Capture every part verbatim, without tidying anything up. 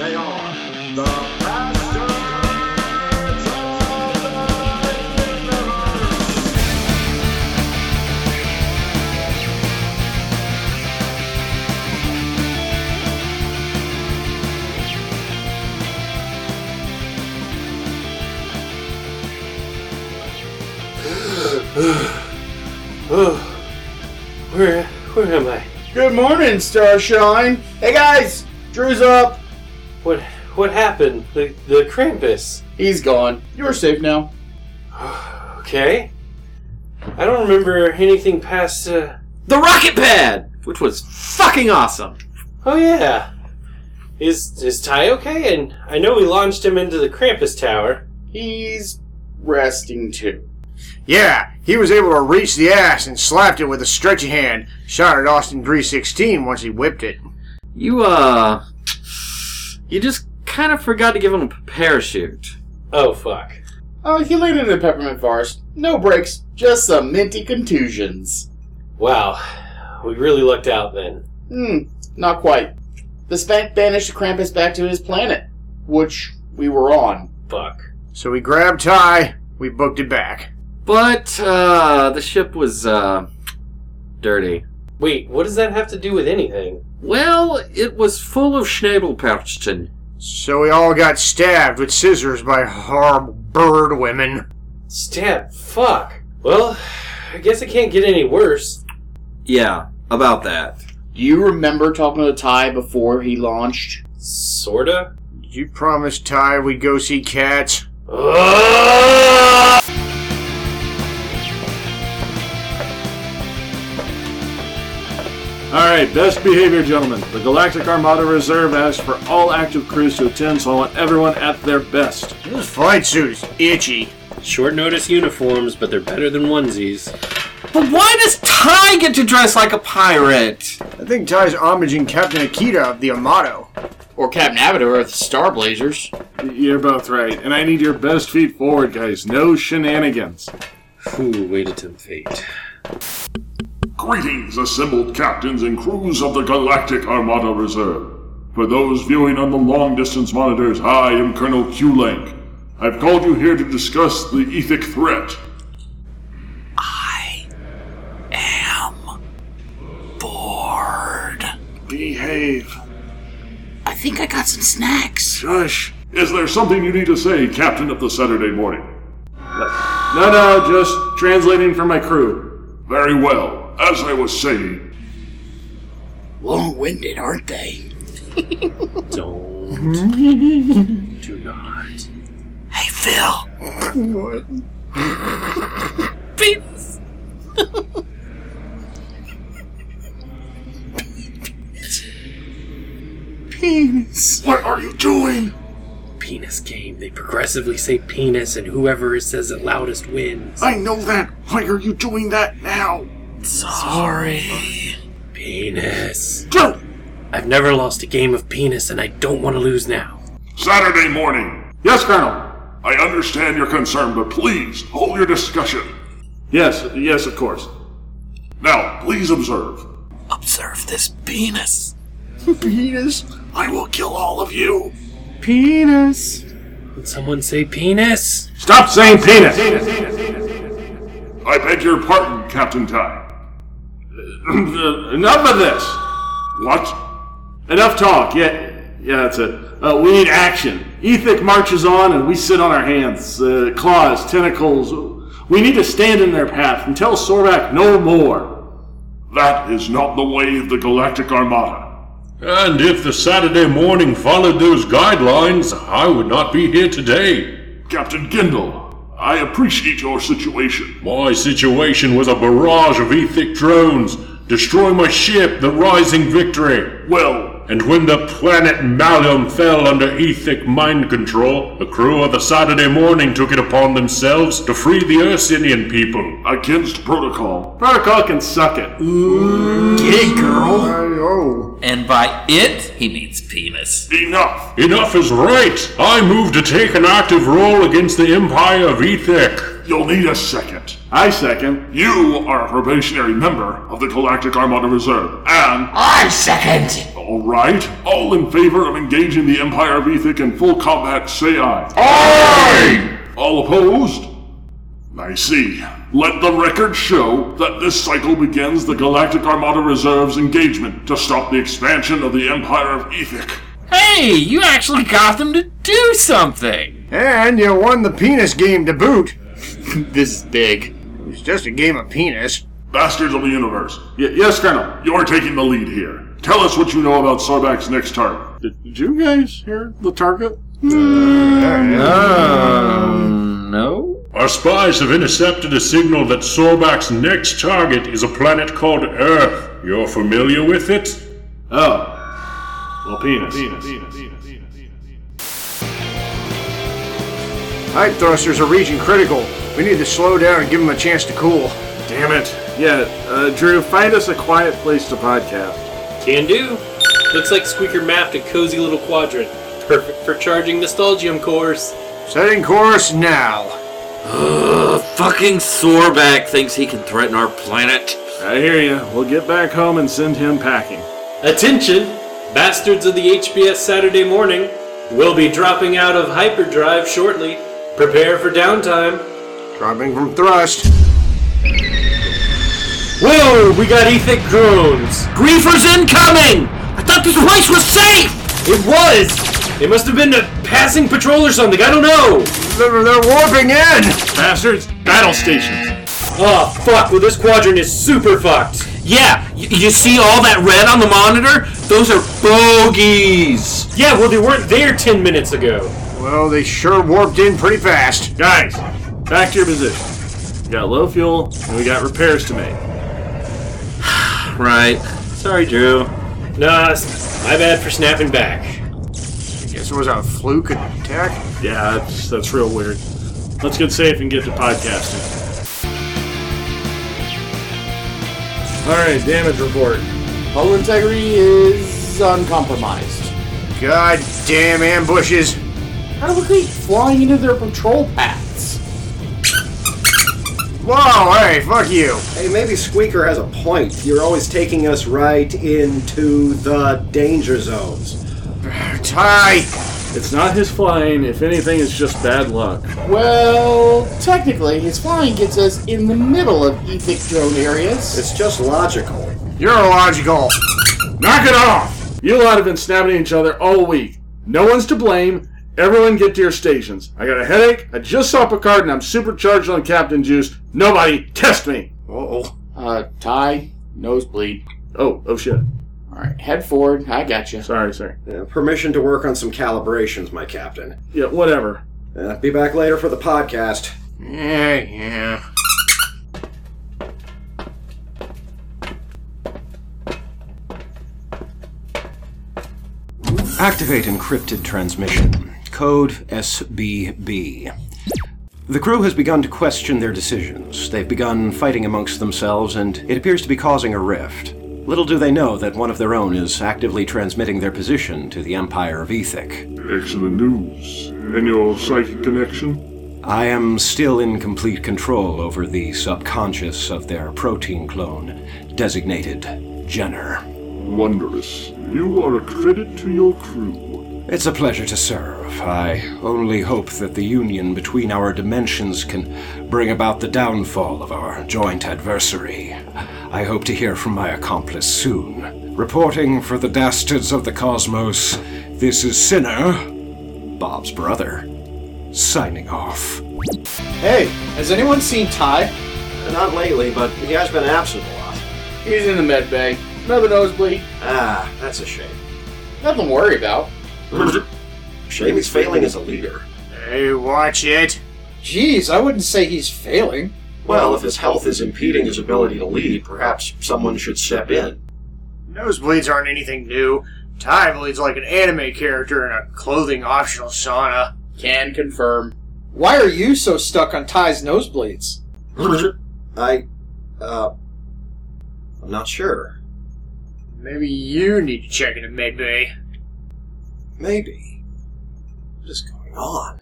They are the Bastards of the Universe. Oh, where, where am I? Good morning, Starshine. Hey guys, Drew's up. What, what happened? The, the Krampus. He's gone. You're safe now. Okay. I don't remember anything past, uh... The rocket pad! Which was fucking awesome. Oh yeah. Is, is Ty okay? And I know we launched him into the Krampus Tower. He's resting too. Yeah, he was able to reach the ass and slapped it with a stretchy hand. Shot at Austin three sixteen once he whipped it. You, uh... You just kind of forgot to give him a parachute. Oh, fuck. Oh, he landed in a peppermint forest. No breaks, just some minty contusions. Wow. We really lucked out then. Hmm, not quite. The Spank banished Krampus back to his planet, which we were on. Fuck. So we grabbed Ty, we booked it back. But, uh, the ship was, uh, dirty. Wait, what does that have to do with anything? Well, it was full of Schnabelpauchten. So we all got stabbed with scissors by horrible bird women. Stab, fuck. Well, I guess it can't get any worse. Yeah, about that. Do you remember talking to Ty before he launched? Sorta? Did you promise Ty we'd go see cats? Uh... Alright, best behavior, gentlemen. The Galactic Armada Reserve asks for all active crews to attend, so I want everyone at their best. This flight suit is itchy. Short notice uniforms, but they're better than onesies. But why does Ty get to dress like a pirate? I think Ty's homaging Captain Akita of the Armado. Or Captain Abaddon of the Star Blazers. You're both right, and I need your best feet forward, guys. No shenanigans. Whew, way to tempt fate. Greetings, assembled captains and crews of the Galactic Armada Reserve. For those viewing on the long-distance monitors, I am Colonel Q-Lank. I've called you here to discuss the Ethic threat. I am bored. Behave. I think I got some snacks. Shush. Is there something you need to say, Captain of the Saturday Morning? No, no, just translating for my crew. Very well. As I was saying... Long-winded, aren't they? Don't. Do not. Hey, Phil. What? Penis. Penis. What are you doing? Penis game. They progressively say penis, and whoever says it loudest wins. I know that. Why are you doing that now? Sorry. Penis. Go! I've never lost a game of penis, and I don't want to lose now. Saturday Morning. Yes, Colonel. I understand your concern, but please, hold your discussion. Yes, yes, of course. Now, please observe. Observe this penis. Penis. I will kill all of you. Penis. Did someone say penis? Stop saying penis! I beg your pardon, Captain Ty. Enough of this! What? Enough talk. Yeah, yeah, that's it. Uh, we need action. Ethic marches on and we sit on our hands. Uh, claws, tentacles. We need to stand in their path and tell Sorback no more. That is not the way of the Galactic Armada. And if the Saturday Morning followed those guidelines, I would not be here today. Captain Gindle, I appreciate your situation. My situation was a barrage of Ethic drones, destroying my ship, the Rising Victory. Well, And when the planet Malum fell under Ethic mind control, the crew of the Saturday Morning took it upon themselves to free the Ursinian people. against protocol. Protocol can suck it. Get it, girl. Oh. And by it, he means penis. Enough! Enough is right! I move to take an active role against the Empire of Ethic. You'll need a second. I second. You are a probationary member of the Galactic Armada Reserve, and... I second. Oh, All right. All in favor of engaging the Empire of Ethic in full combat, say aye. Aye! All opposed? I see. Let the record show that this cycle begins the Galactic Armada Reserve's engagement to stop the expansion of the Empire of Ethic. Hey, you actually got them to do something! And you won the penis game to boot. This is big. It's just a game of penis. Bastards of the Universe, Y- yes, Colonel. you're taking the lead here. Tell us what you know about Sorbak's next target. Did, did you guys hear the target? Um, no? Our spies have intercepted a signal that Sorbak's next target is a planet called Earth. You're familiar with it? Oh. Well, penis. Hype thrusters are reaching critical. We need to slow down and give them a chance to cool. Damn it. Yeah, uh, Drew, find us a quiet place to podcast. Can do. Looks like Squeaker mapped a cozy little quadrant. Perfect for charging Nostalgium cores. Setting course now. Ugh, fucking Sorbak thinks he can threaten our planet. I hear you. We'll get back home and send him packing. Attention! Bastards of the H B S Saturday morning. We'll be dropping out of hyperdrive shortly. Prepare for downtime. Dropping from thrust. Whoa! We got Ethic drones! Griefers incoming! I thought this place was safe! It was! It must have been a passing patrol or something, I don't know! They're, they're warping in! Bastards, battle stations. Oh, fuck, well this quadrant is super fucked! Yeah, y- you see all that red on the monitor? Those are bogeys! Yeah, well they weren't there ten minutes ago. Well, they sure warped in pretty fast. Guys, back to your position. We got low fuel, and we got repairs to make. Right. Sorry, Drew. Nah, my bad for snapping back. Guess it was a fluke attack. Yeah, that's, that's real weird. Let's get safe and get to podcasting. Alright, damage report. Hull integrity is uncompromised. God damn ambushes. How do we keep flying into their patrol paths? Whoa, hey, fuck you. Hey, maybe Squeaker has a point. You're always taking us right into the danger zones. Ty. It's not his flying. If anything, it's just bad luck. Well, technically, his flying gets us in the middle of Ethic drone areas. It's just logical. You're illogical. Knock it off! You lot have been snapping at each other all week. No one's to blame. Everyone get to your stations. I got a headache. I just saw Picard and I'm supercharged on Captain Juice. Nobody test me! Uh-oh. Uh, Ty, nosebleed. Oh, oh shit. Alright, head forward. I got you. Sorry, sorry. Uh, permission to work on some calibrations, my captain. Yeah, whatever. Uh, be back later for the podcast. Yeah, yeah. Activate encrypted transmission. Code S B B. The crew has begun to question their decisions. They've begun fighting amongst themselves, and it appears to be causing a rift. Little do they know that one of their own is actively transmitting their position to the Empire of Ethic. Excellent news. And your psychic connection? I am still in complete control over the subconscious of their protein clone, designated Jenner. Wondrous. You are a credit to your crew. It's a pleasure to serve. I only hope that the union between our dimensions can bring about the downfall of our joint adversary. I hope to hear from my accomplice soon. Reporting for the Dastards of the Cosmos, this is Sinner, Bob's brother, signing off. Hey, has anyone seen Ty? Not lately, but he has been absent a lot. He's in the med bay. Another nosebleed. Ah, that's a shame. Nothing to worry about. Shame he's failing as a leader. Hey, watch it. Geez, I wouldn't say he's failing. Well, if his health is impeding his ability to lead, perhaps someone should step in. Nosebleeds aren't anything new. Ty bleeds like an anime character in a clothing optional sauna. Can confirm. Why are you so stuck on Ty's nosebleeds? I, uh, I'm not sure. Maybe you need to check into medbay. Maybe. What is going on?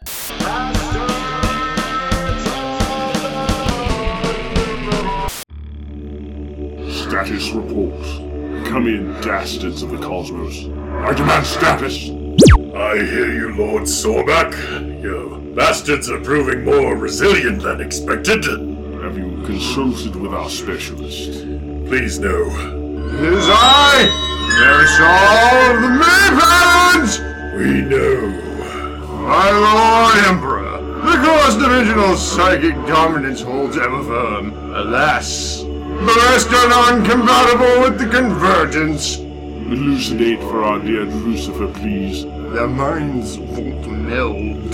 Status report. Come in, dastards of the cosmos. I demand status. I hear you, Lord Sorback. Your bastards are proving more resilient than expected. Have you consulted with our specialist? Please no. It is I, Marisol of the Maypans! We know. My Lord Emperor, the course divisional psychic dominance holds ever firm. Alas, the rest are non-compatible with the convergence. Elucidate for our dear Lucifer, please. Their minds won't meld.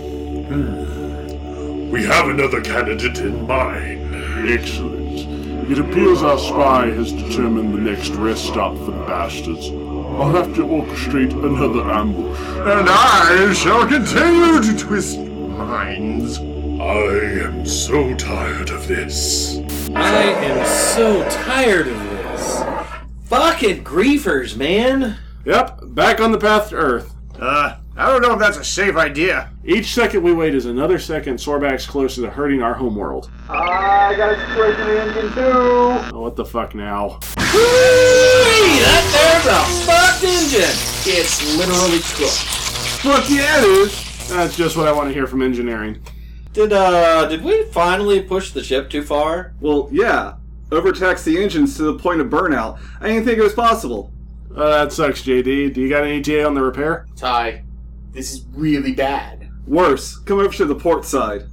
We have another candidate in mind. Excellent. It appears our spy has determined the next rest stop for the bastards. I'll have to orchestrate another ambush. And I shall continue to twist minds. I am so tired of this. I am so tired of this. Fucking griefers, man. Yep, back on the path to Earth. Uh, I don't know if that's a safe idea. Each second we wait is another second Sorback's closer to hurting our homeworld. I got a situation in the engine too. Oh, what the fuck now? Hey, that there's a fucked engine. It's literally cooked. Fuck yeah, it is. That's just what I want to hear from engineering. Did, uh, did we finally push the ship too far? Well, yeah. Overtaxed the engines to the point of burnout. I didn't think it was possible. Uh, that sucks, J D. Do you got an E T A on the repair? Ty, this is really bad. Worse, come over to the port side.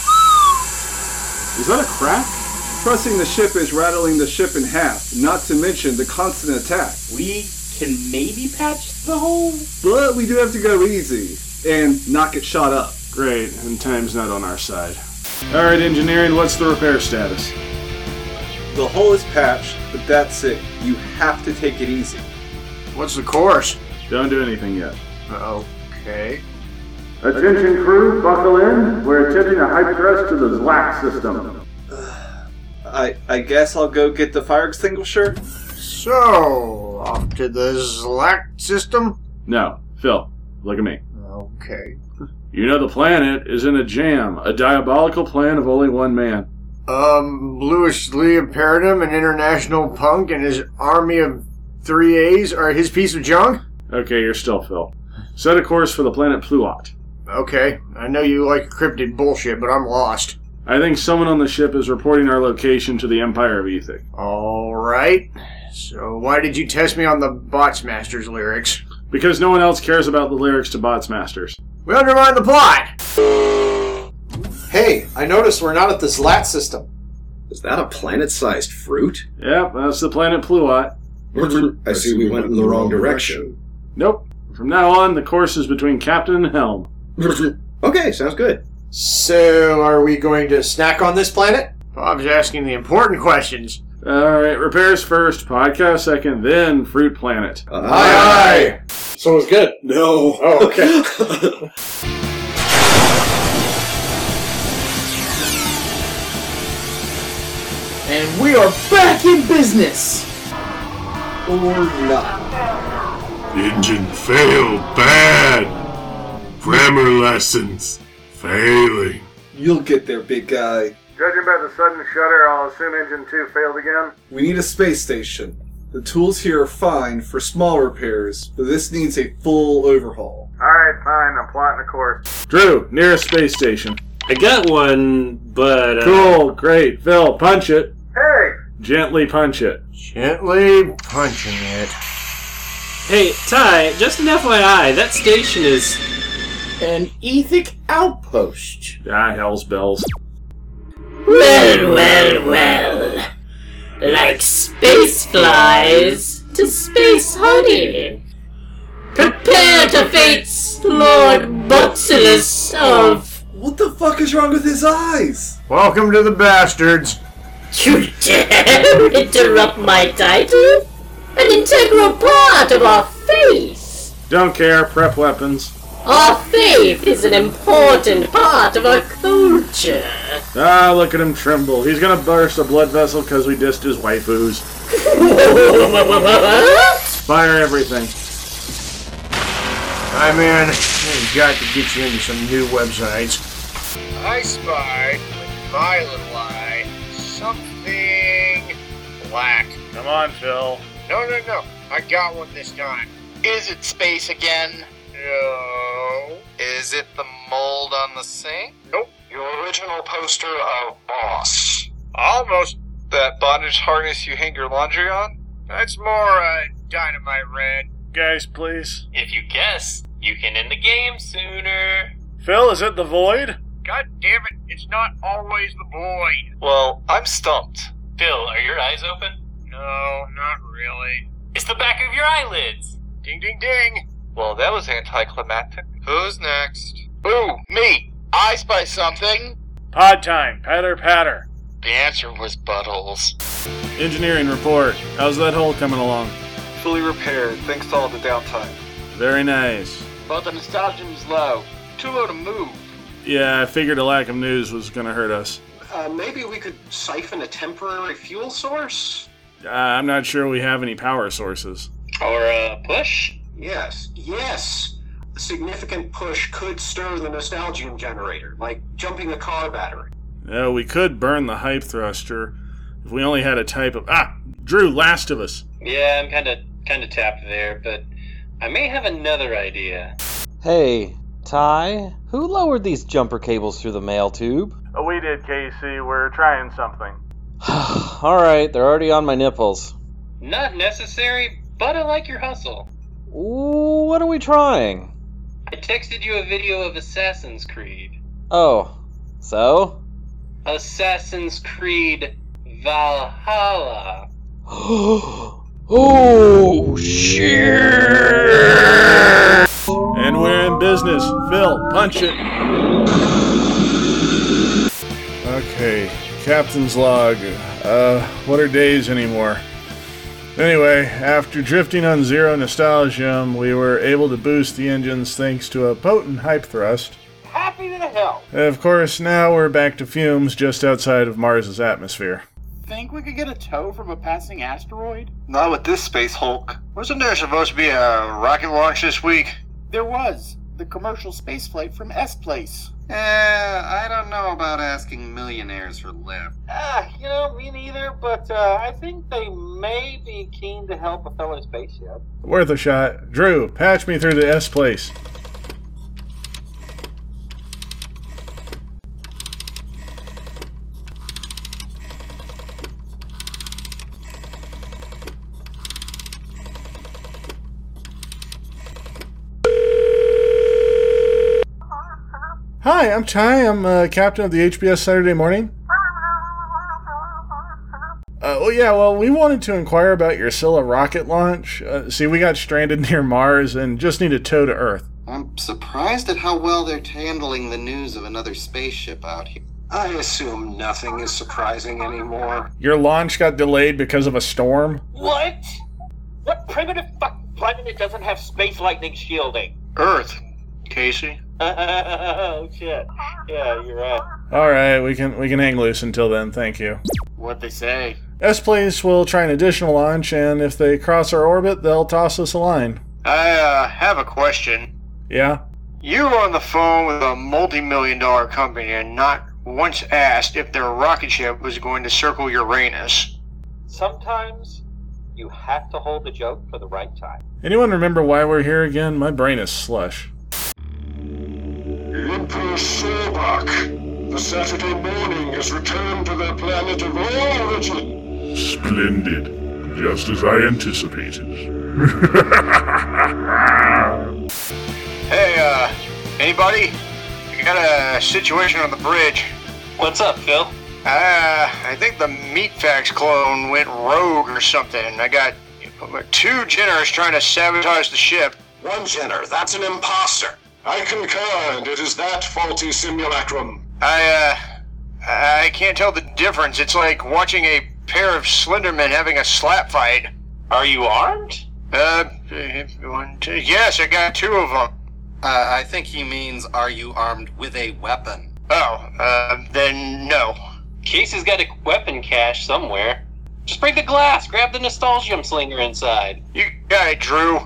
Is that a crack? Pressing the ship is rattling the ship in half, not to mention the constant attack. We can maybe patch the hole? But we do have to go easy, and not get shot up. Great, and time's not on our side. Alright, engineering, what's the repair status? The hull is patched, but that's it. You have to take it easy. What's the course? Don't do anything yet. Okay. Attention crew, buckle in. We're attempting a high thrust to the Zlack system. I I guess I'll go get the fire extinguisher. So, off to the Zlack system? No, Phil, look at me. Okay. You know the planet is in a jam, a diabolical plan of only one man. Um, Louis Lee of Paradigm, an international punk, and his army of three A's are his piece of junk? Okay, you're still Phil. Set a course for the planet Pluot. Okay, I know you like cryptid bullshit, but I'm lost. I think someone on the ship is reporting our location to the Empire of Ethic. Alright. So why did you test me on the Bots Masters lyrics? Because no one else cares about the lyrics to Bots Masters. We undermine the plot! Hey, I noticed we're not at the Zlat system. Is that a planet-sized fruit? Yep, that's the planet Pluot. I see we went in the wrong direction. Nope. From now on, the course is between captain and helm. Okay, sounds good. So, are we going to snack on this planet? Bob's asking the important questions. Alright, repairs first, podcast second, then Fruit Planet. Uh, Aye, aye. So it was good. No. Oh, okay. And we are back in business! Or not. The engine failed bad. Grammar lessons failing. You'll get there, big guy. Judging by the sudden shudder, I'll assume engine two failed again. We need a space station. The tools here are fine for small repairs, but this needs a full overhaul. Alright, fine, I'm plotting a course. Drew, nearest space station. I got one, but... Uh, Cool, great. Phil, punch it. Hey! Gently punch it. Gently punching it. Hey, Ty, just an F Y I, that station is... An Ethic outpost. Ah, hell's bells. Well, well, well. Like space flies to space honey. Prepare to face Lord Boxilus of... What the fuck is wrong with his eyes? Welcome to the bastards. You dare interrupt my title? An integral part of our faith. Don't care, prep weapons. Our faith is an important part of our culture. Ah, look at him tremble. He's gonna burst a blood vessel because we dissed his waifus. Fire everything. Hi, man. We've got to get you into some new websites. I spy, with my little eye, something black. Come on, Phil. No, no, no. I got one this time. Is it space again? No. Is it the mold on the sink? Nope. Your original poster of Boss. Almost. That bondage harness you hang your laundry on? That's more, uh, Dynamite Red. Guys, please. If you guess, you can end the game sooner. Phil, is it the Void? God damn it, it's not always the Void. Well, I'm stumped. Phil, are your eyes open? No, not really. It's the back of your eyelids. Ding, ding, ding. Well, that was anticlimactic. Who's next? Ooh, me. I spy something. Pod time. Patter, patter. The answer was buttholes. Engineering report. How's that hole coming along? Fully repaired, thanks to all the downtime. Very nice. But the nostalgium's low. Too low to move. Yeah, I figured a lack of news was gonna hurt us. Uh, maybe we could siphon a temporary fuel source? Uh, I'm not sure we have any power sources. Or a uh, push? Yes, yes. A significant push could stir the nostalgium generator, like jumping a car battery. Uh, we could burn the hype thruster if we only had a type of... Ah! Drew, Last of Us. Yeah, I'm kinda, kinda tapped there, but I may have another idea. Hey, Ty, who lowered these jumper cables through the mail tube? Oh, we did, Casey. We're trying something. Alright, they're already on my nipples. Not necessary, but I like your hustle. Ooh, what are we trying? I texted you a video of Assassin's Creed. Oh, so? Assassin's Creed Valhalla. Oh, shit! And we're in business. Phil, punch it. Okay, captain's log. Uh, what are days anymore? Anyway, after drifting on zero nostalgium, we were able to boost the engines thanks to a potent hype thrust. Happy to hell. Of course, now we're back to fumes just outside of Mars's atmosphere. Think we could get a tow from a passing asteroid? Not with this space Hulk. Wasn't there supposed to be a rocket launch this week? There was. The commercial spaceflight from S-Place. Eh, I don't know about asking millionaires for lift. Ah, you know, me neither, but uh, I think they may be keen to help a fellow spaceship. Worth a shot. Drew, patch me through the S-Place. Hi, I'm Ty. I'm uh, captain of the H B S Saturday Morning. Uh, well, yeah, well, we wanted to inquire about your Scylla rocket launch. Uh, see, we got stranded near Mars and just need a tow to Earth. I'm surprised at how well they're handling the news of another spaceship out here. I assume nothing is surprising anymore. Your launch got delayed because of a storm? What? What primitive fucking planet doesn't have space lightning shielding? Earth, Casey. Oh, shit. Yeah, you're right. Alright, we can we can hang loose until then, thank you. What'd they say? S-Place will try an additional launch, and if they cross our orbit, they'll toss us a line. I, uh, have a question. Yeah? You were on the phone with a multi-million dollar company and not once asked if their rocket ship was going to circle Uranus. Sometimes you have to hold the joke for the right time. Anyone remember why we're here again? My brain is slush. Emperor Sorbak, the Saturday Morning has returned to their planet of origin. Splendid. Just as I anticipated. Hey, uh, anybody? We got a situation on the bridge. What's up, Phil? Uh, I think the Meatfax clone went rogue or something. I got two Jenners trying to sabotage the ship. One Jenner, that's an imposter. I concur, and it is that faulty simulacrum. I, uh, I can't tell the difference. It's like watching a pair of Slendermen having a slap fight. Are you armed? Uh, one, two, yes, I got two of them. Uh, I think he means, are you armed with a weapon? Oh, uh, then no. Casey's got a weapon cache somewhere. Just break the glass, grab the nostalgium slinger inside. You got it, Drew.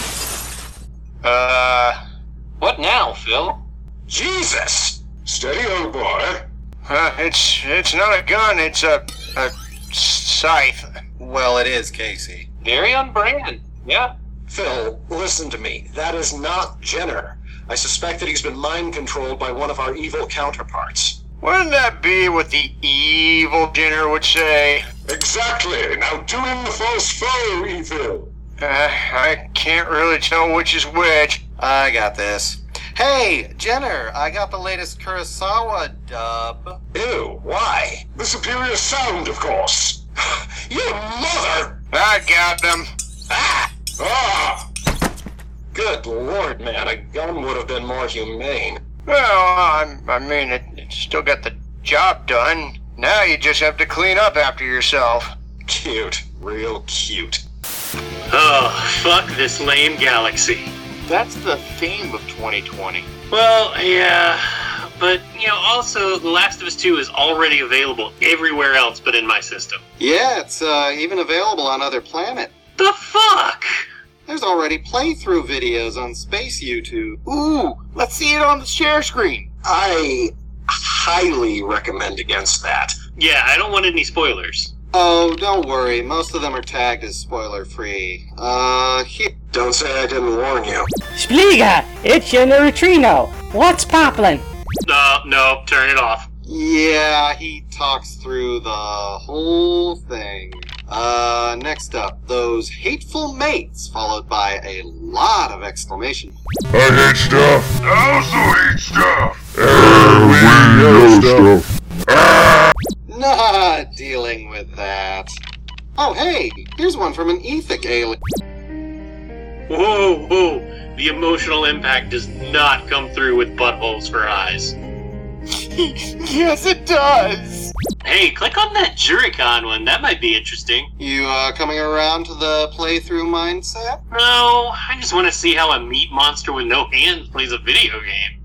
Uh... What now, Phil? Jesus! Steady, old boy. Uh, it's it's not a gun, it's a, a scythe. Well, it is, Casey. Very on brand. Yeah. Phil, listen to me. That is not Jenner. I suspect that he's been mind-controlled by one of our evil counterparts. Wouldn't that be what the evil Jenner would say? Exactly. Now do him the false foe, Evil. Uh, I can't really tell which is which. I got this. Hey, Jenner, I got the latest Kurosawa dub. Ew, why? The superior sound, of course. Your mother! I got them. Ah! Ah! Good lord, man, a gun would have been more humane. Well, I, I mean, it, it still got the job done. Now you just have to clean up after yourself. Cute. Real cute. Oh, fuck this lame galaxy. That's the theme of twenty twenty. Well, yeah, but, you know, also, The Last of Us two is already available everywhere else but in my system. Yeah, it's uh, even available on other planets. The fuck? There's already playthrough videos on Space YouTube. Ooh, let's see it on the share screen. I highly recommend against that. Yeah, I don't want any spoilers. Oh, don't worry. Most of them are tagged as spoiler-free. Uh, here. Don't say I didn't warn you. Spliga, it's your neutrino. What's poppin'? No, no, turn it off. Yeah, he talks through the whole thing. Uh, next up, those hateful mates, followed by a lot of exclamation. I hate stuff. I also hate stuff. Uh, we know stuff. Ah! Not dealing with that. Oh, hey, here's one from an Ethic alien. Whoa, whoa, the emotional impact does not come through with buttholes for eyes. Yes, it does! Hey, click on that Juricon one, that might be interesting. You, uh, coming around to the playthrough mindset? No, I just want to see how a meat monster with no hands plays a video game.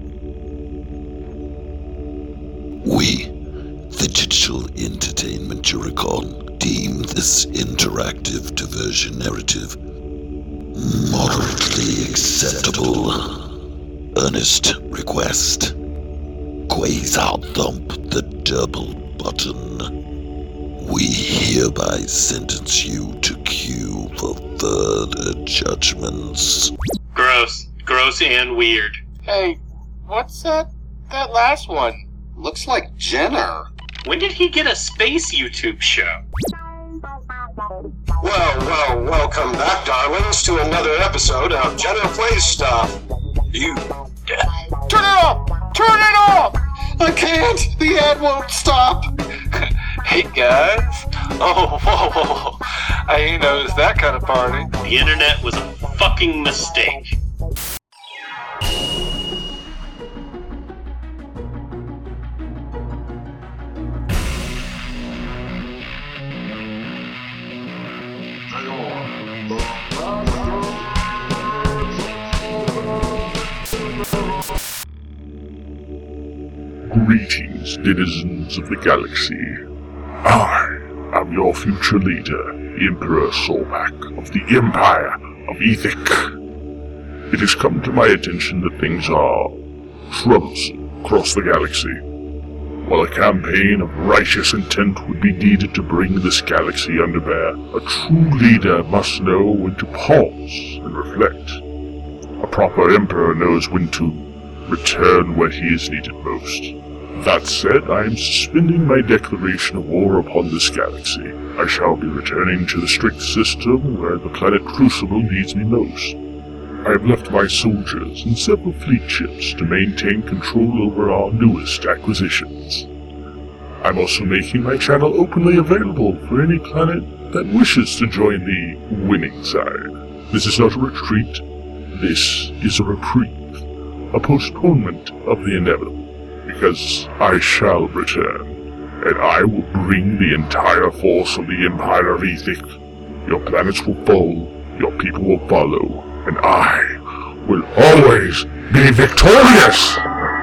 We, the Digital Entertainment Juricon, deem this interactive diversion narrative moderately acceptable. Earnest request. Quasar thump the double button. We hereby sentence you to queue for further judgments. Gross. Gross and weird. Hey, what's that, that last one? Looks like Jenner. When did he get a space YouTube show? Well, well, welcome back, darlings, to another episode of Jenner Plays Stuff. You dead. Turn it off! Turn it off! I can't! The ad won't stop! Hey, guys. Oh, whoa, whoa, whoa. I ain't noticed that kind of party. The internet was a fucking mistake. Greetings, denizens of the galaxy. I am your future leader, Emperor Solmak of the Empire of Ethic. It has come to my attention that things are troublesome across the galaxy. While a campaign of righteous intent would be needed to bring this galaxy under bear, a true leader must know when to pause and reflect. A proper emperor knows when to return where he is needed most. That said, I am suspending my declaration of war upon this galaxy. I shall be returning to the strict system where the planet Crucible needs me most. I have left my soldiers and several fleet ships to maintain control over our newest acquisitions. I'm also making my channel openly available for any planet that wishes to join the winning side. This is not a retreat. This is a reprieve, a postponement of the inevitable. Because I shall return, and I will bring the entire force of the Empire of Ethic. Your planets will fall, your people will follow, and I will always be victorious!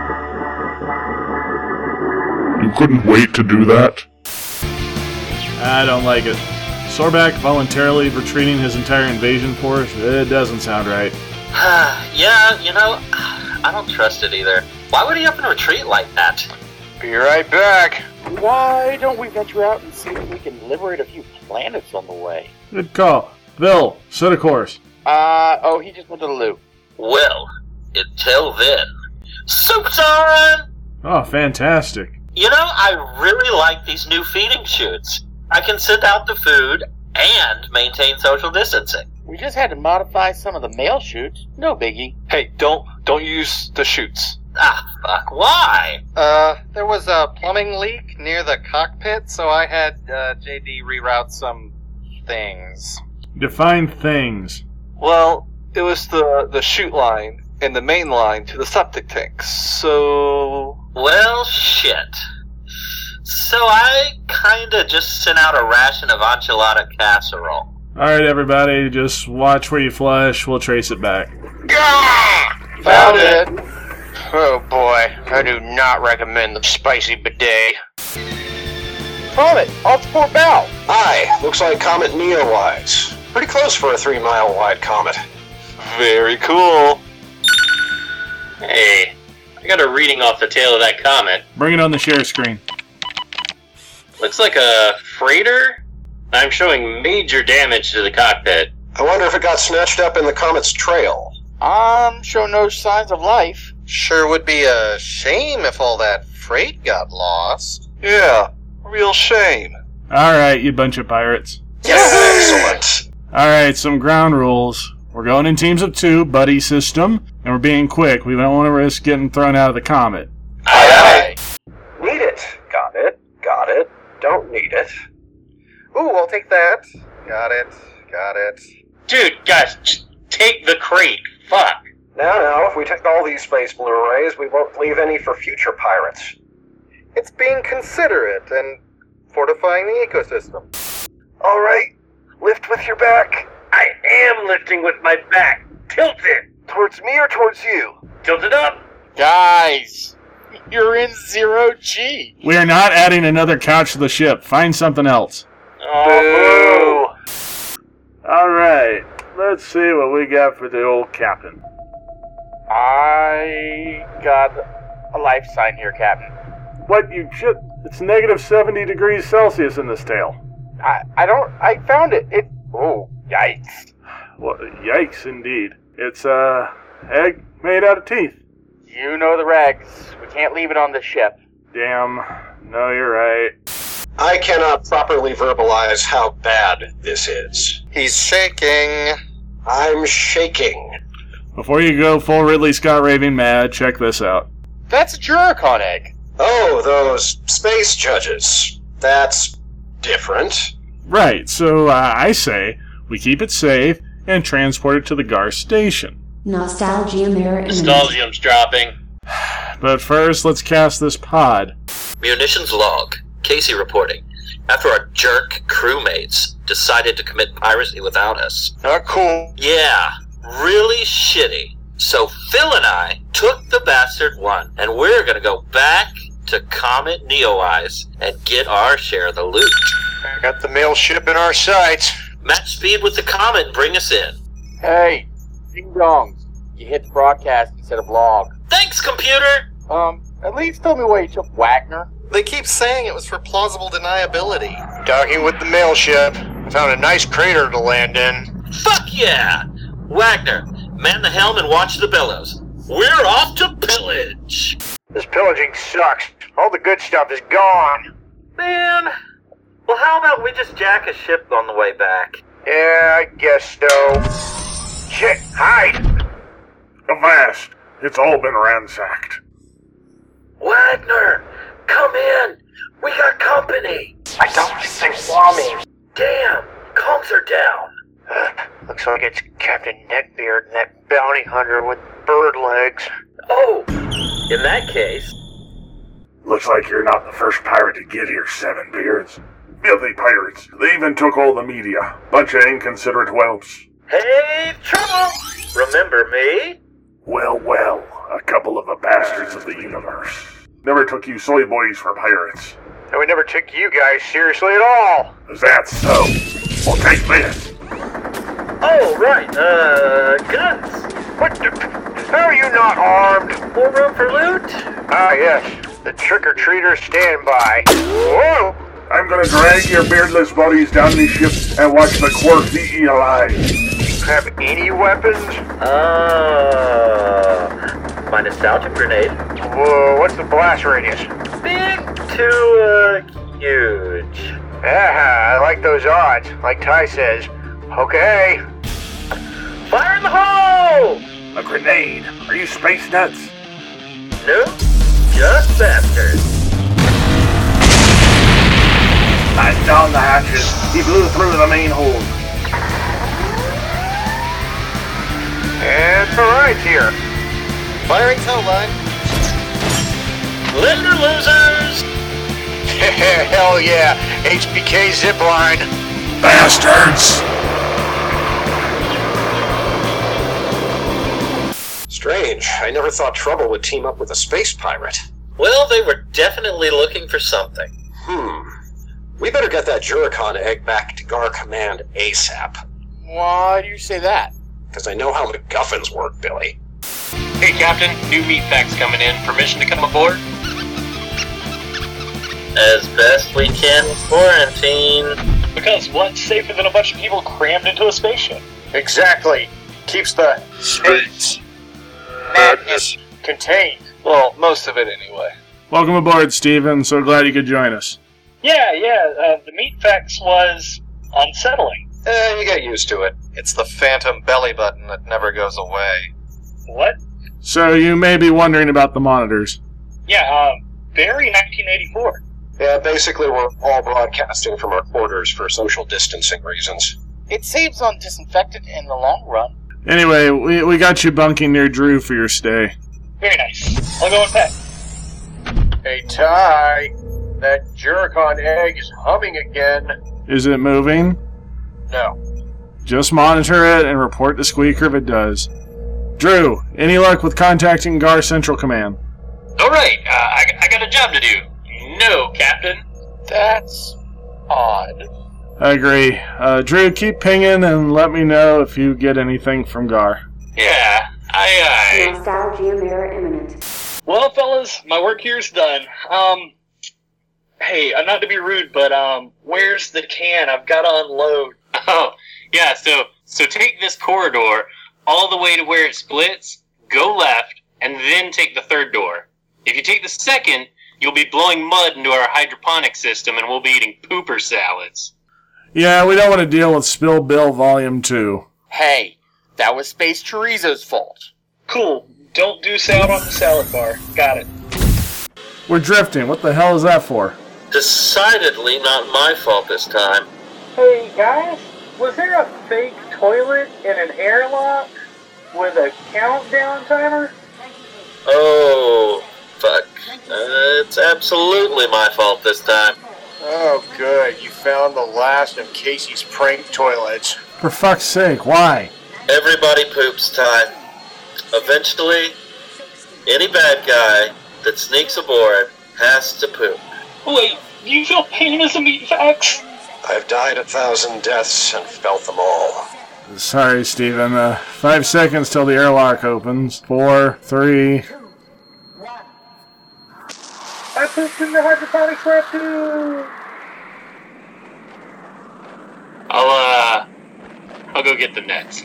You couldn't wait to do that? I don't like it. Sorback voluntarily retreating his entire invasion force? It doesn't sound right. Yeah, you know, I don't trust it either. Why would he up and retreat like that? Be right back. Why don't we venture out and see if we can liberate a few planets on the way? Good call. Bill, set a course. Uh, oh, he just went to the loo. Well, until then, soup time! Oh, fantastic. You know, I really like these new feeding chutes. I can send out the food and maintain social distancing. We just had to modify some of the mail chutes. No biggie. Hey, don't don't use the chutes. Ah, fuck, why? Uh, there was a plumbing leak near the cockpit, so I had uh, J D reroute some things. Define things. Well, it was the, the chute line and the main line to the septic tanks, so... Well, shit. So I kinda just sent out a ration of enchilada casserole. Alright, everybody, just watch where you flush. We'll trace it back. Gah! Found it! Oh boy, I do not recommend the spicy bidet. Comet, alt port bow! Hi, looks like Comet Neowise. Pretty close for a three-mile wide comet. Very cool. Hey, I got a reading off the tail of that comet. Bring it on the share screen. Looks like a freighter. I'm showing major damage to the cockpit. I wonder if it got snatched up in the comet's trail. Um, show no signs of life. Sure would be a shame if all that freight got lost. Yeah, real shame. Alright, you bunch of pirates. Excellent. Alright, some ground rules. We're going in teams of two, buddy system, and we're being quick. We don't want to risk getting thrown out of the comet. Aye, aye. Need it. Got it. Got it. Don't need it. Ooh, I'll take that. Got it. Got it. Dude, guys, just take the crate. Fuck. Now, now, if we take all these space Blu-rays, we won't leave any for future pirates. It's being considerate and fortifying the ecosystem. All right. Lift with your back. I am lifting with my back. Tilt it. Towards me or towards you? Tilt it up. Guys, you're in zero G. We are not adding another couch to the ship. Find something else. Oh, boo. Alright, let's see what we got for the old captain. I got a life sign here, Captain. What, you shit? It's negative seventy degrees Celsius in this tail. I, I don't, I found it. It, oh, yikes. Well, yikes indeed. It's, uh, egg made out of teeth. You know the regs. We can't leave it on the ship. Damn. No, you're right. I cannot properly verbalize how bad this is. He's shaking. I'm shaking. Before you go full Ridley Scott raving mad, check this out. That's a Juricon egg. Oh, those space judges. That's different. Right, so uh, I say we keep it safe and transport it to the Gar station. Nostalgia mirror. Nostalgium's dropping. But first, let's cast this pod. Munitions log. Casey reporting. After our jerk crewmates decided to commit piracy without us. Not cool. Yeah, really shitty. So Phil and I took the bastard one, and we're gonna go back to Comet Neowise and get our share of the loot. I got the mail ship in our sights. Match speed with the Comet and bring us in. Hey, ding dongs. You hit the broadcast instead of log. Thanks, computer! Um, at least tell me why you took Wagner. They keep saying it was for plausible deniability. Talking with the mail ship. I found a nice crater to land in. Fuck yeah! Wagner, man the helm and watch the bellows. We're off to pillage! This pillaging sucks. All the good stuff is gone. Man, well how about we just jack a ship on the way back? Yeah, I guess so. Shit, hide! Avast! It's all been ransacked. Wagner, come in! We got company! I don't think they saw me. Damn, comms are down. Uh, looks like it's Captain Neckbeard and that bounty hunter with bird legs. Oh, in that case... Looks like you're not the first pirate to get here, Seven Beards. Filthy pirates. They even took all the media. Bunch of inconsiderate whelps. Hey, Trouble! Remember me? Well, well, a couple of the bastards of the universe. Never took you soy boys for pirates. And we never took you guys seriously at all. Is that so? Well, take this. Oh, right, uh, guns. What the... How are you not armed? More room for loot? Ah, yes. The trick-or-treaters stand by. Whoa! I'm gonna drag your beardless bodies down these ships and watch the Quarks eat you alive. Have any weapons? Uh, my nostalgia grenade. Whoa, what's the blast radius? Big to, uh, huge. Ah, I like those odds, like Ty says. Okay. Fire in the hole! A grenade? Are you space nuts? Nope, just bastards. I down the hatches. He blew through the main hold. And the ride's here. Firing tow line. Later, losers! Hell yeah, H B K zipline. Bastards! Strange. I never thought Trouble would team up with a space pirate. Well, they were definitely looking for something. Hmm. We better get that Juricon egg back to Gar Command ASAP. Why do you say that? Because I know how MacGuffins work, Billy. Hey, Captain. New meat facts coming in. Permission to come aboard? As best we can in quarantine. Because what's safer than a bunch of people crammed into a spaceship? Exactly. Keeps the space madness contained. Well, most of it anyway. Welcome aboard, Steven. So glad you could join us. Yeah, yeah, uh, the meat facts was unsettling. Eh, you get used to it. It's the phantom belly button that never goes away. What? So you may be wondering about the monitors. Yeah, um, very nineteen eighty-four. Yeah, basically we're all broadcasting from our quarters for social distancing reasons. It saves on disinfectant in the long run. Anyway, we, we got you bunking near Drew for your stay. Very nice. I'll go and pet. Hey, Ty, that Juricon egg is humming again. Is it moving? No. Just monitor it and report to Squeaker if it does. Drew, any luck with contacting Gar Central Command? Alright, uh, I, I got a job to do. No, Captain. That's odd. I agree. Uh, Drew, keep pinging and let me know if you get anything from Gar. Yeah, aye aye. Nostalgia mirror imminent. Well, fellas, my work here's done. Um, hey, uh, not to be rude, but, um, where's the can? I've got to unload. Oh, yeah, so so take this corridor all the way to where it splits, go left, and then take the third door. If you take the second, you'll be blowing mud into our hydroponic system and we'll be eating pooper salads. Yeah, we don't want to deal with Spill Bill Volume two. Hey, that was Space Chorizo's fault. Cool. Don't do salad on the salad bar. Got it. We're drifting. What the hell is that for? Decidedly not my fault this time. Hey, guys, was there a fake toilet in an airlock with a countdown timer? Oh, fuck. Uh, it's absolutely my fault this time. Oh, good. You found the last of Casey's prank toilets. For fuck's sake, why? Everybody poops time. Eventually, any bad guy that sneaks aboard has to poop. Wait, do you feel pain as a meat facts? I've died a thousand deaths and felt them all. Sorry, Steven. Uh, five seconds till the airlock opens. Four, three... I pooped in the hydroponics lab too! I'll, uh, I'll go get the nets.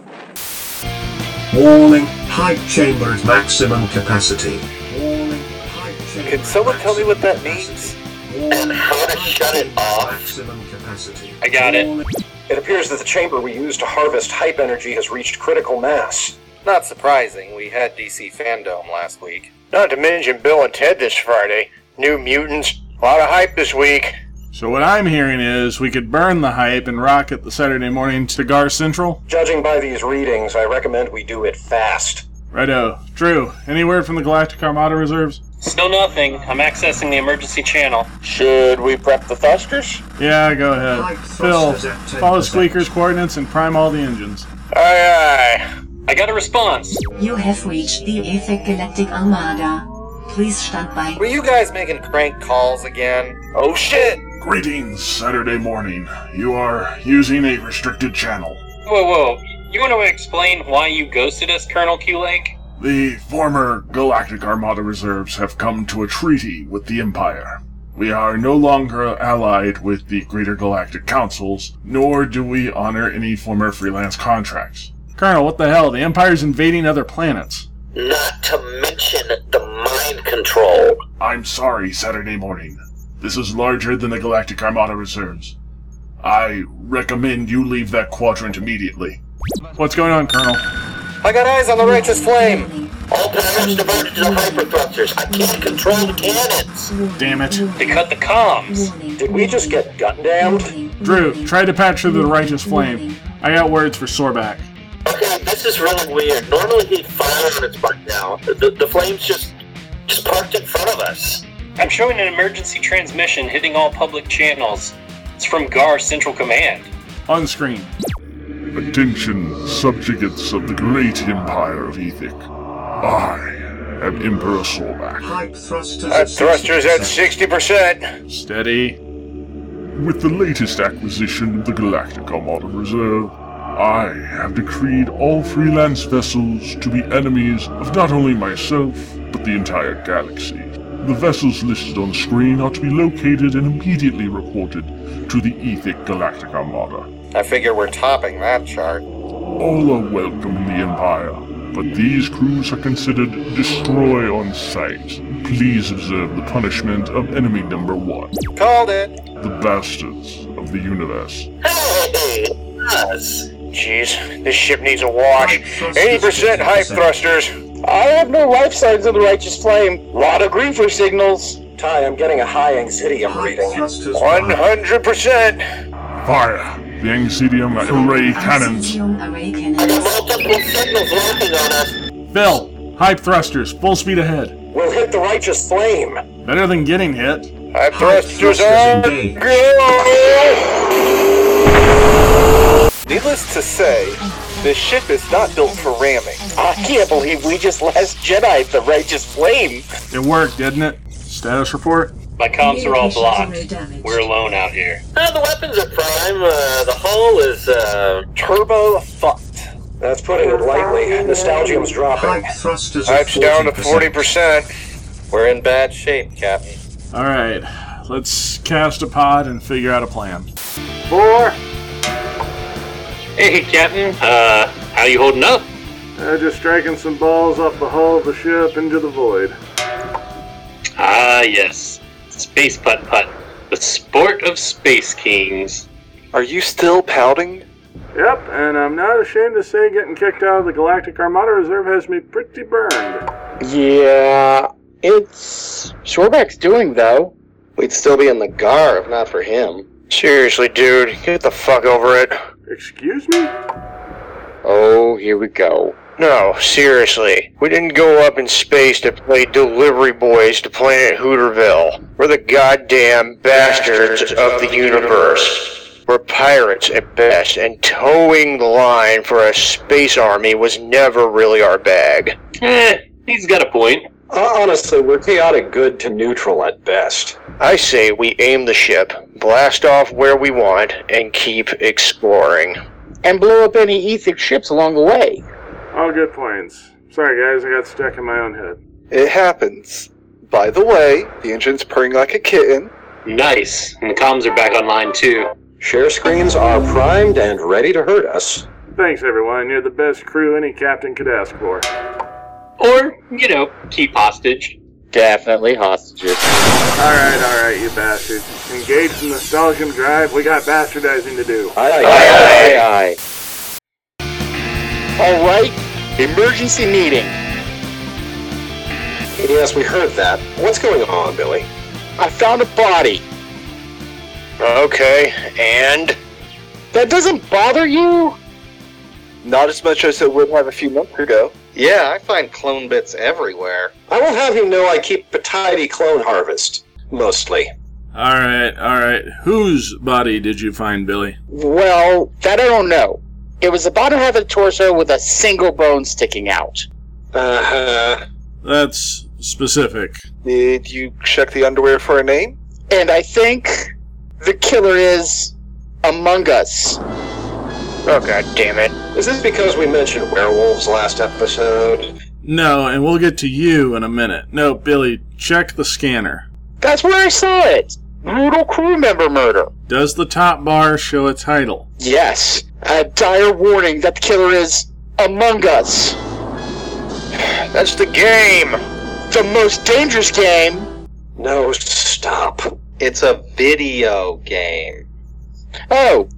Warning, height chambers maximum capacity. Can someone tell me what that means? And how to shut it off? Maximum capacity. I got it. It appears that the chamber we used to harvest hype energy has reached critical mass. Not surprising, we had D C Fandom last week. Not to mention Bill and Ted this Friday. New Mutants. A lot of hype this week. So what I'm hearing is we could burn the hype and rocket the Saturday morning to Gar Central? Judging by these readings, I recommend we do it fast. Righto. Drew, any word from the Galactic Armada reserves? Still nothing. I'm accessing the emergency channel. Should we prep the thrusters? Yeah, go ahead. Phil, follow Squeaker's coordinates and prime all the engines. Aye aye. I got a response. You have reached the Aethic Galactic Armada. Please stand by. Were you guys making crank calls again? Oh shit! Greetings, Saturday morning. You are using a restricted channel. Whoa, whoa. You want to explain why you ghosted us, Colonel Q-Link? The former Galactic Armada reserves have come to a treaty with the Empire. We are no longer allied with the Greater Galactic Councils, nor do we honor any former freelance contracts. Colonel, what the hell? The Empire's invading other planets. Not to mention the mind control. I'm sorry, Saturday morning. This is larger than the Galactic Armada reserves. I recommend you leave that quadrant immediately. What's going on, Colonel? I got eyes on the righteous flame. All powers diverted to the hyperthrusters. I can't control the cannons. Damn it. They cut the comms. Did we just get gun-damned? Drew, try to patch through the righteous flame. I got words for Sorback. Okay, this is really weird. Normally he'd fire on its butt now. The, the flame's just, just parked in front of us. I'm showing an emergency transmission hitting all public channels. It's from G A R Central Command. On screen. Attention, subjugates of the great Empire of Ethic. I am Emperor Sorback. Hype thrusters Hype thrusters at sixty percent. Steady. With the latest acquisition of the Galactic Armada Reserve, I have decreed all freelance vessels to be enemies of not only myself, but the entire galaxy. The vessels listed on screen are to be located and immediately reported to the Ethic Galactic Armada. I figure we're topping that chart. All are welcome in the Empire, but these crews are considered destroy on sight. Please observe the punishment of enemy number one. Called it. The bastards of the universe. Hey, us. Jeez, this ship needs a wash. eighty percent hype thrusters. I have no life signs of the righteous flame. Lot of griefer signals. Ty, I'm getting a high anxiety reading. one hundred percent. Fire the Anxidium array cannons. I got multiple signals locking on us. Phil, hype thrusters, full speed ahead. We'll hit the righteous flame. Better than getting hit. Hype thrusters on. Go! Needless to say, this ship is not built for ramming. I can't believe we just last Jedi'd the righteous flame. It worked, didn't it? Status report? My comms are all blocked. We're alone out here. Uh, the weapons are prime. Uh, the hull is uh, turbo fucked. That's putting it lightly. Nostalgium's dropping. Hype's down to forty percent. We're in bad shape, Captain. Alright, let's cast a pod and figure out a plan. Four. Hey, Captain. Uh, how you holding up? Uh, just striking some balls off the hull of the ship into the void. Ah, yes. Space putt-putt. The sport of space kings. Are you still pouting? Yep, and I'm not ashamed to say getting kicked out of the Galactic Armada Reserve has me pretty burned. Yeah, it's Sorback's doing, though. We'd still be in the G A R if not for him. Seriously, dude, get the fuck over it. Excuse me? Oh, here we go. No, seriously. We didn't go up in space to play delivery boys to planet Hooterville. We're the goddamn bastards of the universe. We're pirates at best, and towing the line for a space army was never really our bag. Eh, he's got a point. Uh, honestly, we're chaotic good to neutral at best. I say we aim the ship, blast off where we want, and keep exploring. And blow up any Ethic ships along the way. All good points. Sorry guys, I got stuck in my own head. It happens. By the way, the engine's purring like a kitten. Nice. And the comms are back online too. Share screens are primed and ready to hurt us. Thanks everyone, you're the best crew any captain could ask for. Or, you know, keep hostage. Definitely hostages. Alright, alright, you bastards. Engage the Nostalgium drive, we got bastardizing to do. Aye, aye, aye, aye, aye. Alright, emergency meeting. Yes, we heard that. What's going on, Billy? I found a body. Okay, and? That doesn't bother you? Not as much as it would have a few months ago. Yeah, I find clone bits everywhere. I will have you know I keep a tidy clone harvest. Mostly. Alright, alright. Whose body did you find, Billy? Well, that I don't know. It was the bottom half of the torso with a single bone sticking out. Uh-huh. That's specific. Did you check the underwear for a name? And I think the killer is Among Us. Oh, god damn it. Is this because we mentioned werewolves last episode? No, and we'll get to you in a minute. No, Billy, check the scanner. That's where I saw it. Brutal crew member murder. Does the top bar show a title? Yes. A dire warning that the killer is Among Us. That's the game. The most dangerous game. No, stop. It's a video game. Oh.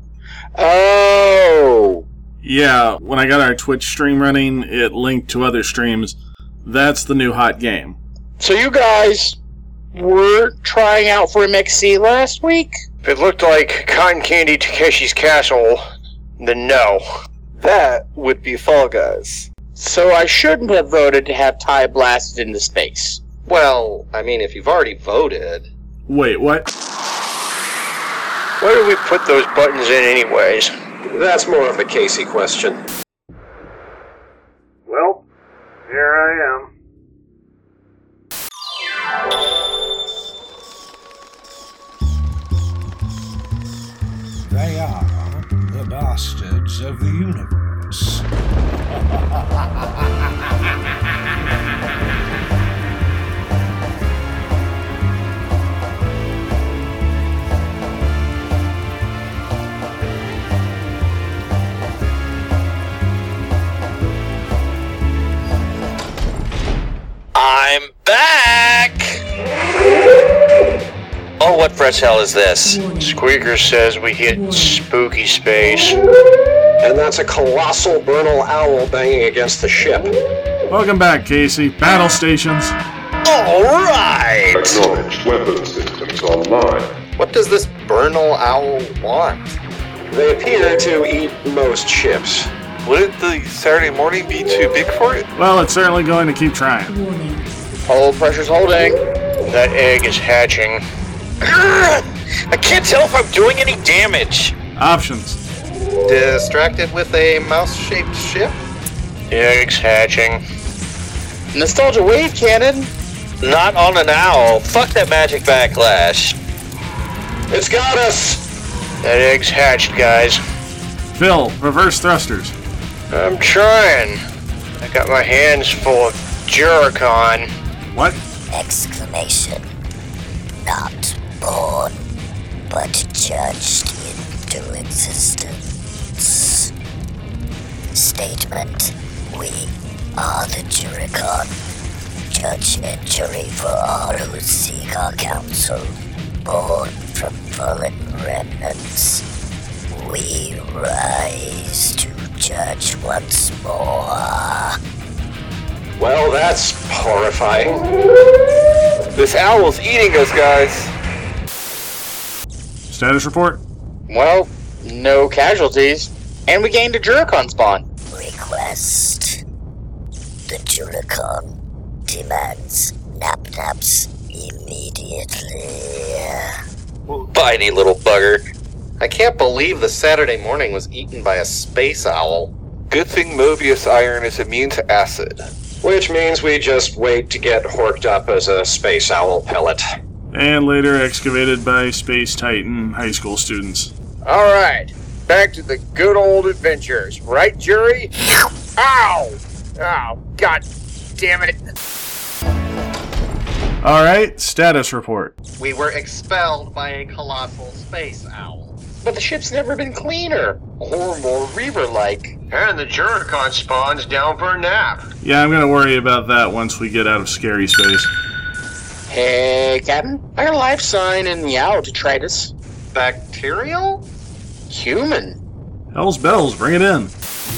Oh. Yeah, when I got our Twitch stream running, it linked to other streams. That's the new hot game. So you guys were trying out for M X C last week? If it looked like Cotton Candy Takeshi's Castle, then no. That would be Fall Guys. So I shouldn't have voted to have Ty blasted into space. Well, I mean, if you've already voted... Wait, what? Where do we put those buttons in anyways? That's more of a Casey question. Well, here I am. They are the bastards of the universe. I'm back! Oh, what fresh hell is this? Squeaker says we hit spooky space. And that's a colossal Bernal owl banging against the ship. Welcome back, Casey. Battle stations. Alright! Acknowledged weapon systems online. What does this Bernal owl want? They appear to eat most ships. Wouldn't the Saturday morning be too big for it? Well, it's certainly going to keep trying. Hull pressure's holding. That egg is hatching. I can't tell if I'm doing any damage. Options. Distracted with a mouse-shaped ship? The egg's hatching. Nostalgia wave cannon. Not on an owl. Fuck that magic backlash. It's got us! That egg's hatched, guys. Phil, reverse thrusters. I'm trying. I got my hands full of Juricon. What? Exclamation. Not born, but judged into existence. Statement. We are the Juricon. Judge and jury for all who seek our counsel. Born from fallen remnants. We rise to judge once more. Well, that's horrifying. This owl's eating us, guys. Status report? Well, no casualties. And we gained a Juricon spawn. Request. The Juricon demands nap-naps immediately. Bitey little bugger. I can't believe the Saturday morning was eaten by a space owl. Good thing Mobius iron is immune to acid. Which means we just wait to get horked up as a space owl pellet. And later excavated by Space Titan high school students. Alright, back to the good old adventures, right, jury? Ow! Oh, god damn it. Alright, status report. We were expelled by a colossal space owl. But the ship's never been cleaner. Or more Reaver-like. And the Juricon spawn's down for a nap. Yeah, I'm gonna worry about that once we get out of scary space. Hey, Captain. I got a life sign in the owl detritus. Bacterial? Human. Hell's bells, bring it in.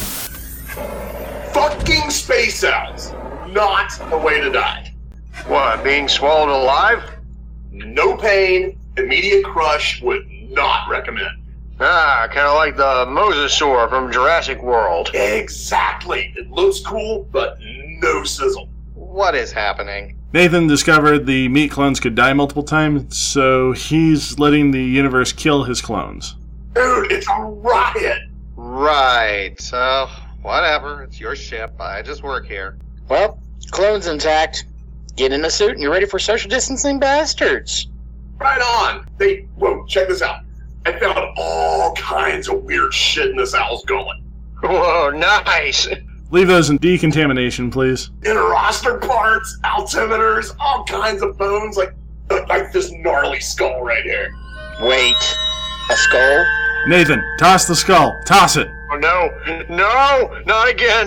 Fucking space owls! Not the way to die. What, being swallowed alive? No pain, immediate crush, would not recommend. Ah, kind of like the Mosasaur from Jurassic World. Exactly. It looks cool, but no sizzle. What is happening? Nathan discovered the meat clones could die multiple times, so he's letting the universe kill his clones. Dude, it's a riot! Right. Uh, whatever. It's your ship. I just work here. Well, clone's intact. Get in a suit and you're ready for social distancing bastards. Right on! They, whoa, check this out. I found all kinds of weird shit in this owl's gullet. Whoa, nice! Leave those in decontamination, please. Interroster parts, altimeters, all kinds of bones, like like this gnarly skull right here. Wait, a skull? Nathan, toss the skull. Toss it. Oh no, no, not again.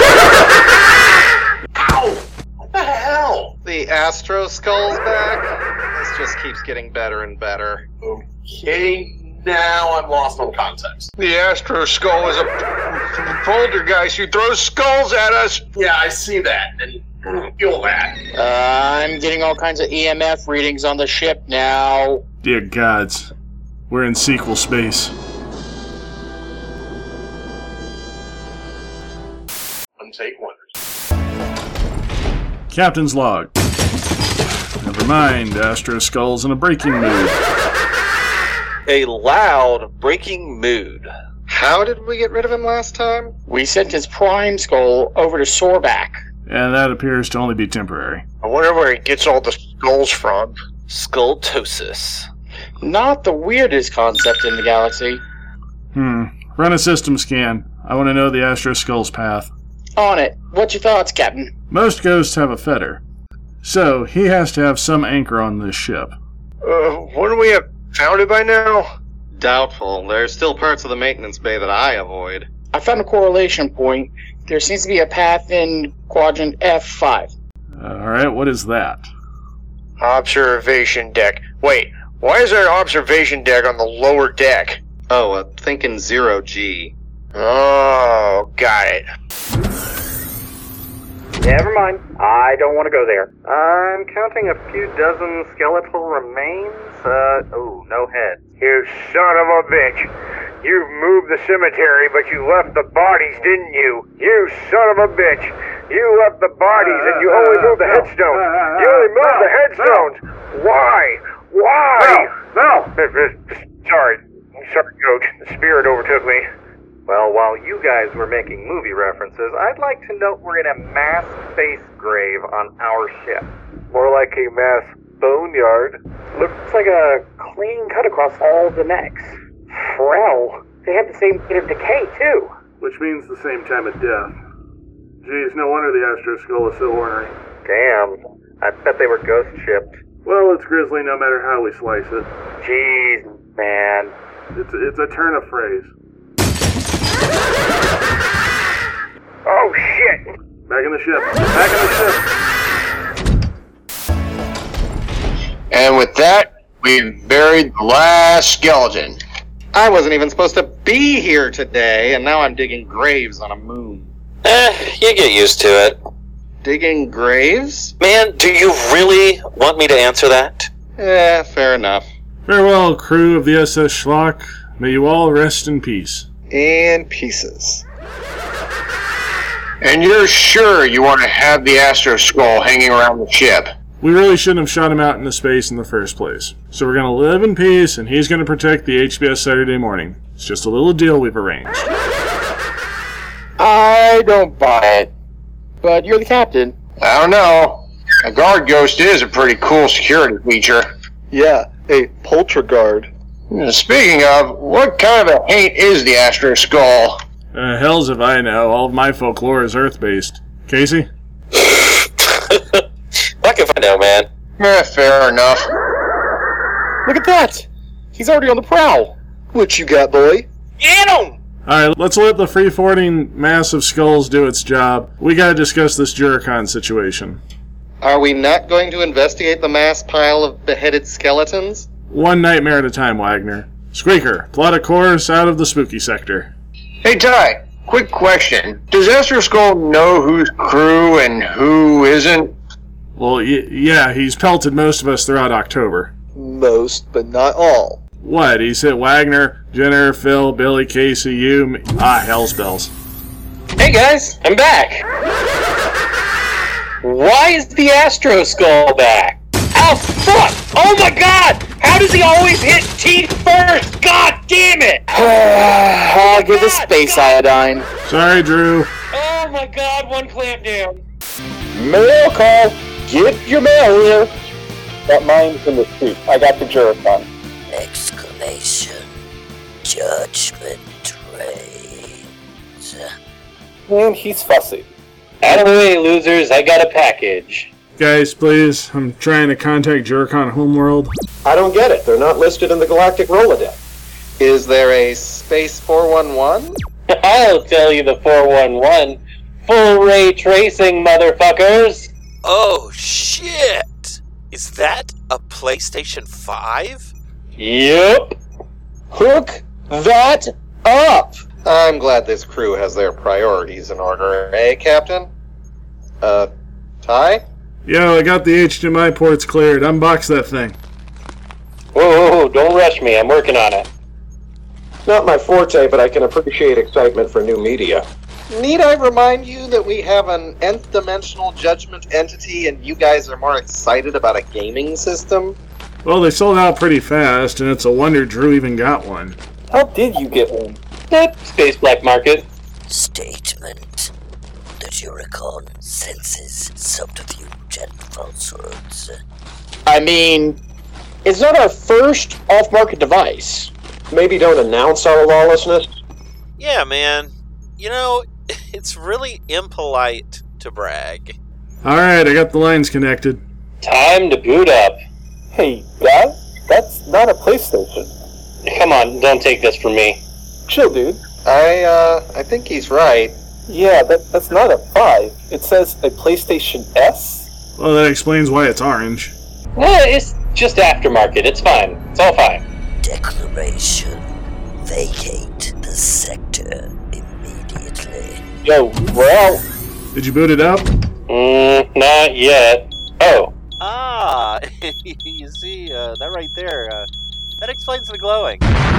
Ow! What the hell? The Astro Skull's back. This just keeps getting better and better. Okay, now I'm lost on context. The Astro Skull is a poltergeist who throws skulls at us. Yeah, I see that, and feel that. Uh, I'm getting all kinds of E M F readings on the ship now. Dear gods, we're in sequel space. Untake wonders. Captain's log. Never mind, Astro Skull's in a breaking mood. A loud breaking mood. How did we get rid of him last time? We sent his prime skull over to Sorback. And that appears to only be temporary. I wonder where he gets all the skulls from. Skulltosis. Not the weirdest concept in the galaxy. Hmm. Run a system scan. I want to know the Astro Skull's path. On it. What's your thoughts, Captain? Most ghosts have a fetter. So, he has to have some anchor on this ship. Uh, wouldn't we have found it by now? Doubtful. There's still parts of the maintenance bay that I avoid. I found a correlation point. There seems to be a path in quadrant F five. Alright, what is that? Observation deck. Wait, why is there an observation deck on the lower deck? Oh, uh, thinking zero G. Oh, got it. Never mind. I don't want to go there. I'm counting a few dozen skeletal remains. Uh, oh, no heads. You son of a bitch. You've moved the cemetery, but you left the bodies, didn't you? You son of a bitch. You left the bodies and you only moved the headstones. You only moved the headstones. Why? Why? No, no. Sorry. Sorry, Coach. The spirit overtook me. Well, while you guys were making movie references, I'd like to note we're in a mass face grave on our ship. More like a mass boneyard. Looks like a clean cut across all the necks. Frell. They have the same bit of decay, too. Which means the same time of death. Geez, no wonder the Astro Skull is so ornery. Damn. I bet they were ghost shipped. Well, it's grisly no matter how we slice it. Jeez, man. It's, it's a turn of phrase. Oh, shit! Back in the ship. Back in the ship. And with that, we've buried the last skeleton. I wasn't even supposed to be here today, and now I'm digging graves on a moon. Eh, you get used to it. Digging graves? Man, do you really want me to answer that? Eh, fair enough. Farewell, crew of the S S Schlock. May you all rest in peace. In pieces. And you're sure you want to have the Astro Skull hanging around the ship? We really shouldn't have shot him out into space in the first place. So we're going to live in peace, and he's going to protect the H B S Saturday Morning. It's just a little deal we've arranged. I don't buy it. But you're the captain. I don't know. A guard ghost is a pretty cool security feature. Yeah, a polterguard. Speaking of, what kind of a haint is the Astro Skull? Uh, hells if I know. All of my folklore is Earth-based. Casey? Fuck if I know, man. Eh, fair enough. Look at that! He's already on the prowl. What you got, boy? Get him! Alright, let's let the free-forwarding mass of skulls do its job. We gotta discuss this Juricon situation. Are we not going to investigate the mass pile of beheaded skeletons? One nightmare at a time, Wagner. Squeaker, plot a course out of the spooky sector. Hey, Ty, quick question. Does Astro Skull know who's crew and who isn't? Well, y- yeah, he's pelted most of us throughout October. Most, but not all. What? He's hit Wagner, Jenner, Phil, Billy, Casey, you, me. Ah, hell's bells. Hey guys, I'm back! Why is the Astro Skull back? Oh, fuck! Oh my god! How does he always hit teeth first? God damn it! I'll give the space iodine. Sorry, Drew. Oh my god, one clamp down. Mail call! Get your mail here! That mine's in the street. I got the Juricon. Exclamation. Judgment reigns. And he's fussy. Out of the way, losers, I got a package. Guys, please, I'm trying to contact Juricon Homeworld. I don't get it. They're not listed in the Galactic Rolodex. Is there a Space four one one? I'll tell you the four one one. Full ray tracing, motherfuckers! Oh, shit! Is that a PlayStation five? Yep. Hook that up! I'm glad this crew has their priorities in order, eh, Captain? Uh, Ty? Yo, I got the H D M I ports cleared. Unbox that thing. Whoa, whoa, whoa, don't rush me. I'm working on it. Not my forte, but I can appreciate excitement for new media. Need I remind you that we have an nth dimensional judgment entity and you guys are more excited about a gaming system? Well, they sold out pretty fast, and it's a wonder Drew even got one. How did you get one? That space black market. Statement. The Juricon senses subterfuge and falsehoods. I mean, it's not our first off-market device. Maybe don't announce our lawlessness? Yeah, man. You know, it's really impolite to brag. Alright, I got the lines connected. Time to boot up. Hey, guy, that's not a PlayStation. Come on, don't take this from me. Chill, dude. I, uh, I think he's right. Yeah, that, that's not a five. It says a PlayStation S? Well, that explains why it's orange. Well, it's just aftermarket. It's fine. It's all fine. Declaration. Vacate the sector immediately. Yo, we're out. Did you boot it up? Mm, not yet. Oh. Ah, you see, uh, that right there, uh, that explains the glowing.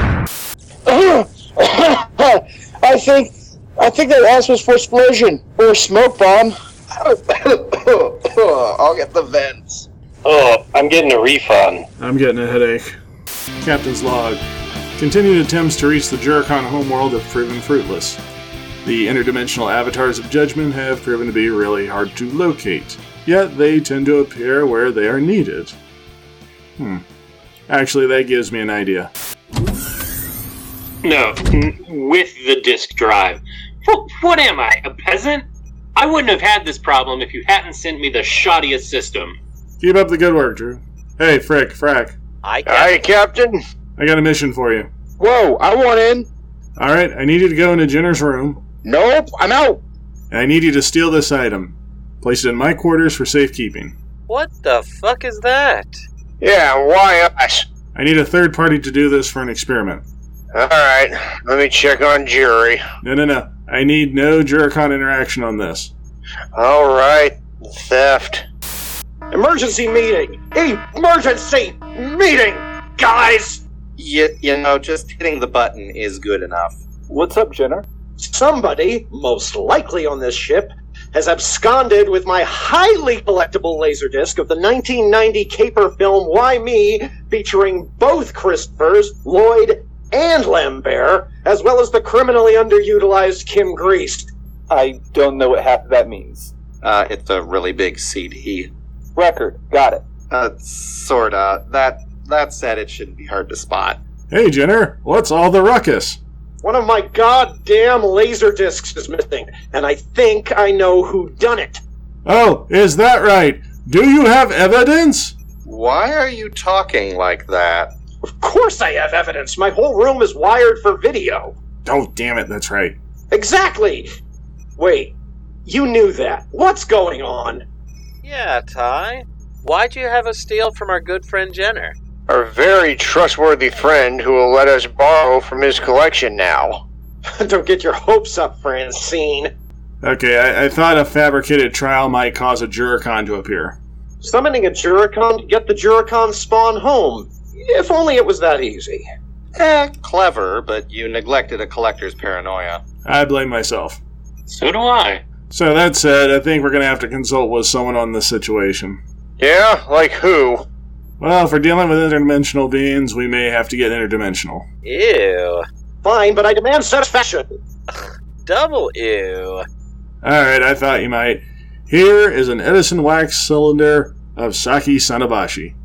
I think, I think that ass was for explosion or a smoke bomb. I'll get the vents. Oh, I'm getting a refund. I'm getting a headache. Captain's log. Continued attempts to reach the Juricon homeworld have proven fruitless. The interdimensional avatars of judgment have proven to be really hard to locate, yet they tend to appear where they are needed. Hmm. Actually, that gives me an idea. No, n- with the disk drive. What, what am I, a peasant? I wouldn't have had this problem if you hadn't sent me the shoddiest system. Keep up the good work, Drew. Hey, Frick, Frack. Aye, Aye, Captain. I got a mission for you. Whoa, I want in. Alright, I need you to go into Jenner's room. Nope, I'm out. And I need you to steal this item. Place it in my quarters for safekeeping. What the fuck is that? Yeah, why us? I need a third party to do this for an experiment. Alright, let me check on Jury. No, no, no. I need no Juricon interaction on this. Alright, theft. Emergency meeting! Emergency meeting! Guys! You, you know, just hitting the button is good enough. What's up, Jenner? Somebody, most likely on this ship, has absconded with my highly collectible laserdisc of the nineteen ninety caper film Why Me, featuring both Christophers, Lloyd, and Lambert, as well as the criminally underutilized Kim Grease. I don't know what half of that means. Uh, it's a really big C D. Record. Got it. Uh, sorta. That, that said, it shouldn't be hard to spot. Hey, Jenner, what's all the ruckus? One of my goddamn laser discs is missing, and I think I know who done it. Oh, is that right? Do you have evidence? Why are you talking like that? Of course I have evidence. My whole room is wired for video. Oh, damn it, that's right. Exactly. Wait, you knew that. What's going on? Yeah, Ty. Why'd you have us steal from our good friend Jenner? Our very trustworthy friend who will let us borrow from his collection now. Don't get your hopes up, Francine. Okay, I, I thought a fabricated trial might cause a Juricon to appear. Summoning a Juricon to get the Juricon spawn home. If only it was that easy. Eh, clever, but you neglected a collector's paranoia. I blame myself. So do I. So that said, I think we're going to have to consult with someone on this situation. Yeah? Like who? Well, if we're dealing with interdimensional beings, we may have to get interdimensional. Ew. Fine, but I demand satisfaction. Double ew. Alright, I thought you might. Here is an Edison wax cylinder of Saki Sanabashi.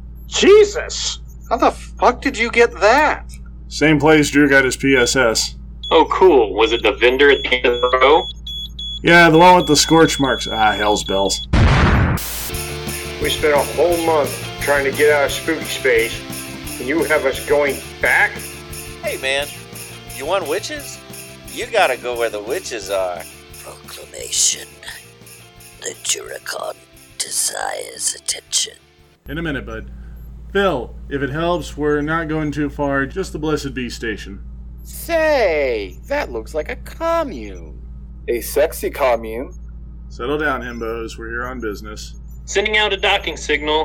Jesus! How the fuck did you get that? Same place Drew got his P S S. Oh, cool. Was it the vendor at the end of the row? Yeah, the one with the scorch marks. Ah, hell's bells. We spent a whole month trying to get out of spooky space, and you have us going back? Hey, man. You want witches? You gotta go where the witches are. Proclamation. The Juricon desires attention. In a minute, bud. Phil, if it helps, we're not going too far, just the Blessed Bee Station. Say, that looks like a commune. A sexy commune. Settle down, himbos. We're here on business. Sending out a docking signal.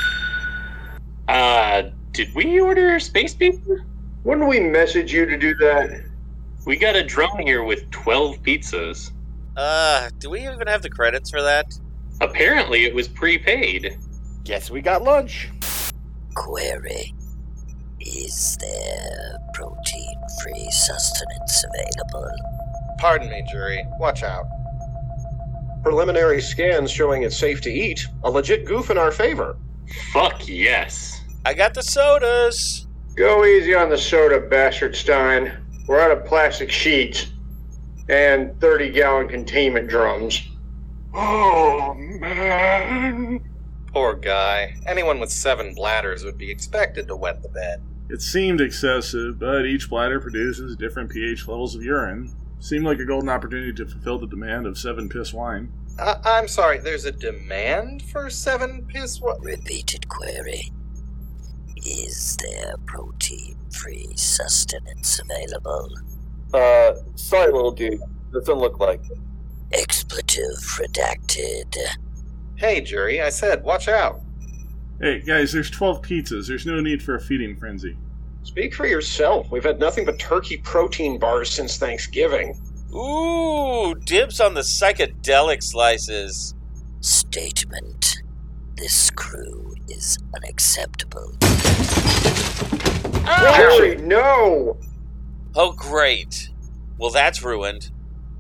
Uh, did we order space pizza? Wouldn't we message you to do that? We got a drone here with twelve pizzas. Uh, do we even have the credits for that? Apparently it was prepaid. Guess we got lunch. Query. Is there protein-free sustenance available? Pardon me, jury. Watch out. Preliminary scans showing it's safe to eat. A legit goof in our favor. Fuck yes. I got the sodas. Go easy on the soda, Bastard Stein. We're out of plastic sheets and thirty-gallon containment drums. Oh, man. Poor guy. Anyone with seven bladders would be expected to wet the bed. It seemed excessive, but each bladder produces different pH levels of urine. Seemed like a golden opportunity to fulfill the demand of seven piss wine. Uh, I'm sorry, there's a demand for seven piss wine? Repeated query. Is there protein-free sustenance available? Uh, sorry, little dude. Doesn't look like it. Expletive redacted. Hey, jury, I said, watch out. Hey, guys, there's twelve pizzas. There's no need for a feeding frenzy. Speak for yourself. We've had nothing but turkey protein bars since Thanksgiving. Ooh, dibs on the psychedelic slices. Statement. This crew is unacceptable. Ah! Jerry, no! Oh, great. Well, that's ruined.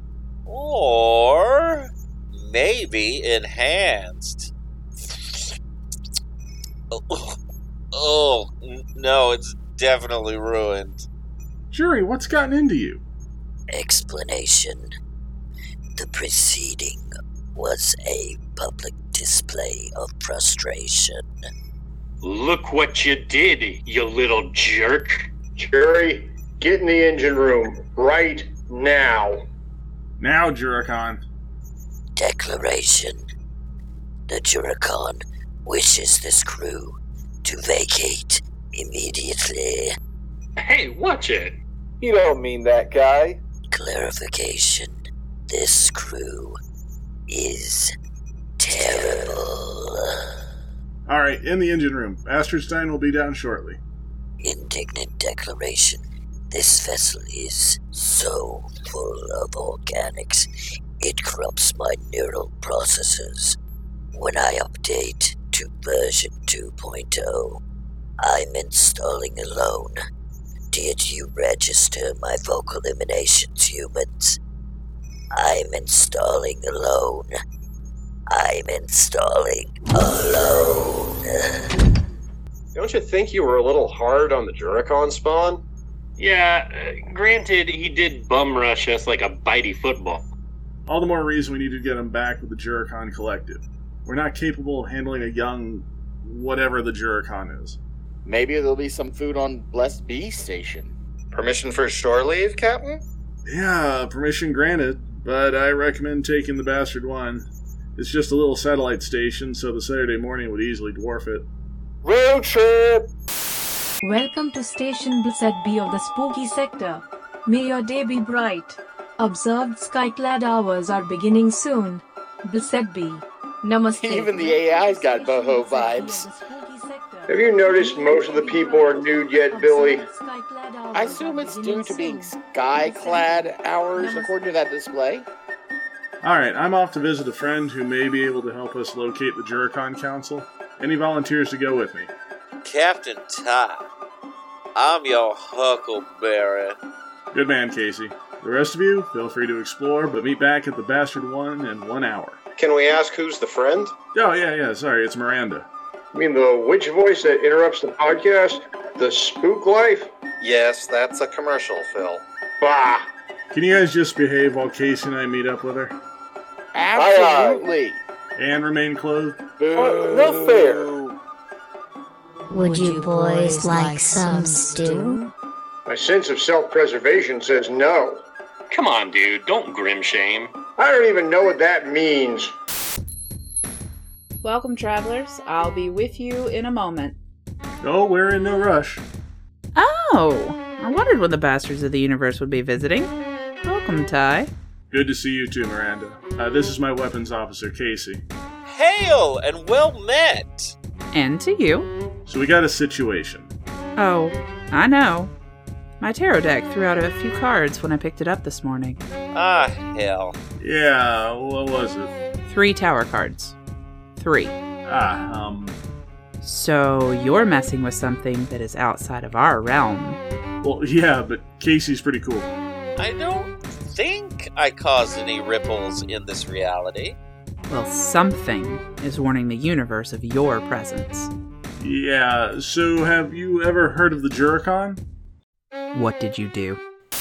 Or maybe enhanced. Oh, oh no, it's definitely ruined. Jury, what's gotten into you? Explanation. The preceding was a public display of frustration. Look what you did, you little jerk. Jerry, get in the engine room right now. Now, Juricon. Declaration. The Juricon wishes this crew to vacate immediately. Hey, watch it. You don't mean that, guy. Clarification. This crew is terrible. Alright, in the engine room. Bastard Stein will be down shortly. Indignant declaration. This vessel is so full of organics, it corrupts my neural processors. When I update to version two point oh, I'm installing alone. Did you register my vocal emanations, humans? I'm installing alone. I'm installing alone. Don't you think you were a little hard on the Juricon spawn? Yeah, uh, granted, he did bum rush us like a bitey football. All the more reason we need to get him back with the Juricon Collective. We're not capable of handling a young whatever the Juricon is. Maybe there'll be some food on Blessed Bee Station. Permission for shore leave, Captain? Yeah, permission granted, but I recommend taking the Bastard One. It's just a little satellite station, so the Saturday morning would easily dwarf it. Road trip! Welcome to Station Blessed Bee of the Spooky Sector. May your day be bright. Observed skyclad hours are beginning soon. Blessed Bee. Namaste. Even the A I's got boho vibes. Have you noticed most of the people are nude yet, Billy? I assume it's due to being skyclad hours according to that display. Alright, I'm off to visit a friend who may be able to help us locate the Juricon Council. Any volunteers to go with me? Captain Todd, I'm your Huckleberry. Good man, Casey. The rest of you, feel free to explore, but meet back at the Bastard One in one hour. Can we ask who's the friend? Oh, yeah, yeah, sorry, it's Miranda. You mean the witch voice that interrupts the podcast? The spook life? Yes, that's a commercial, Phil. Bah! Can you guys just behave while Casey and I meet up with her? Absolutely. And remain clothed? Uh, not fair. Would you boys like some stew? My sense of self-preservation says no. Come on, dude. Don't grim shame. I don't even know what that means. Welcome, travelers. I'll be with you in a moment. Oh, we're in no rush. Oh, I wondered when the Bastards of the Universe would be visiting. Welcome, Ty. Good to see you too, Miranda. Uh, this is my weapons officer, Casey. Hail and well met! And to you. So we got a situation. Oh, I know. My tarot deck threw out a few cards when I picked it up this morning. Ah, hell. Yeah, what was it? Three tower cards. Three. Ah, um... So you're messing with something that is outside of our realm. Well, yeah, but Casey's pretty cool. I don't think I caused any ripples in this reality. Well, something is warning the universe of your presence. Yeah, so have you ever heard of the Juricon? What did you do?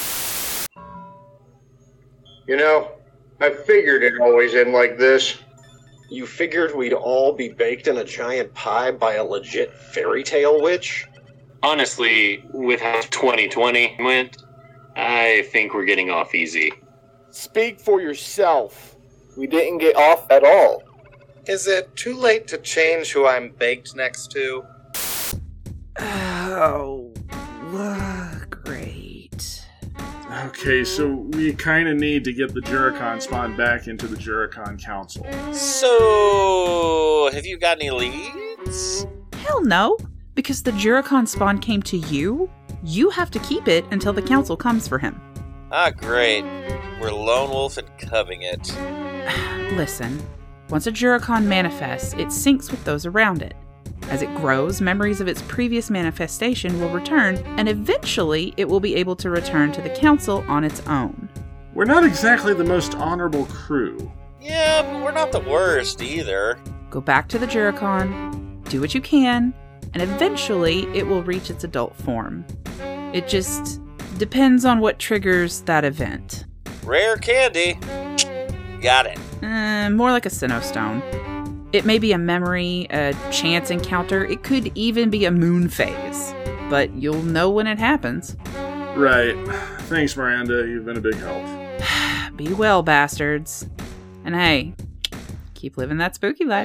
You know, I figured it always end like this. You figured we'd all be baked in a giant pie by a legit fairy tale witch? Honestly, with how twenty twenty went, I think we're getting off easy. Speak for yourself. We didn't get off at all. Is it too late to change who I'm baked next to? Oh, great. Okay, so we kind of need to get the Juricon spawn back into the Juricon Council. So, have you got any leads? Hell no, because the Juricon spawn came to you. You have to keep it until the council comes for him. Ah, great. We're Lone Wolf and coving it. Listen, once a Juricon manifests, it syncs with those around it. As it grows, memories of its previous manifestation will return, and eventually it will be able to return to the council on its own. We're not exactly the most honorable crew. Yeah, but we're not the worst either. Go back to the Juricon, do what you can, and eventually it will reach its adult form. It just depends on what triggers that event. Rare candy. Got it. Uh, more like a Sinnoh Stone. It may be a memory, a chance encounter, it could even be a moon phase. But you'll know when it happens. Right. Thanks, Miranda. You've been a big help. Be well, bastards. And hey, keep living that spooky life.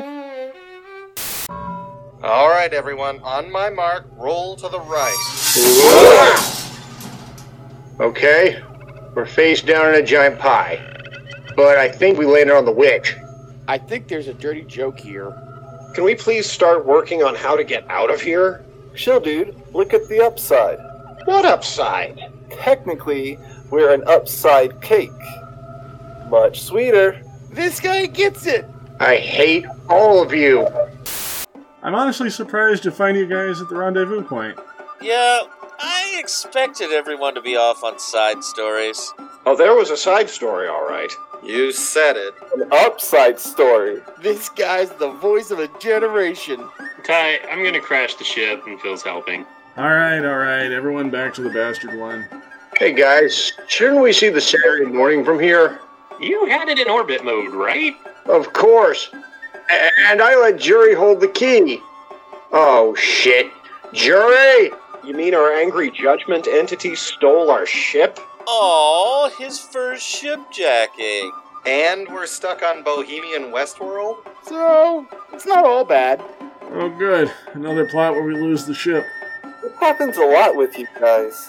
Alright, everyone. On my mark, roll to the right. Okay, we're face down in a giant pie. But I think we landed on the witch. I think there's a dirty joke here. Can we please start working on how to get out of here? Chill, dude. Look at the upside. What upside? Technically, we're an upside cake. Much sweeter. This guy gets it! I hate all of you. I'm honestly surprised to find you guys at the rendezvous point. Yeah, I expected everyone to be off on side stories. Oh, there was a side story, all right. You said it. An upside story. This guy's the voice of a generation. Ty, I'm gonna crash the ship, and Phil's helping. Alright, alright, everyone back to the Bastard One. Hey guys, shouldn't we see the Saturday morning from here? You had it in orbit mode, right? Of course. A- and I let Jury hold the key. Oh shit. Jury! You mean our angry judgment entity stole our ship? Aw, his first shipjacking. And we're stuck on Bohemian Westworld? So, it's not all bad. Oh good, another plot where we lose the ship. It happens a lot with you guys.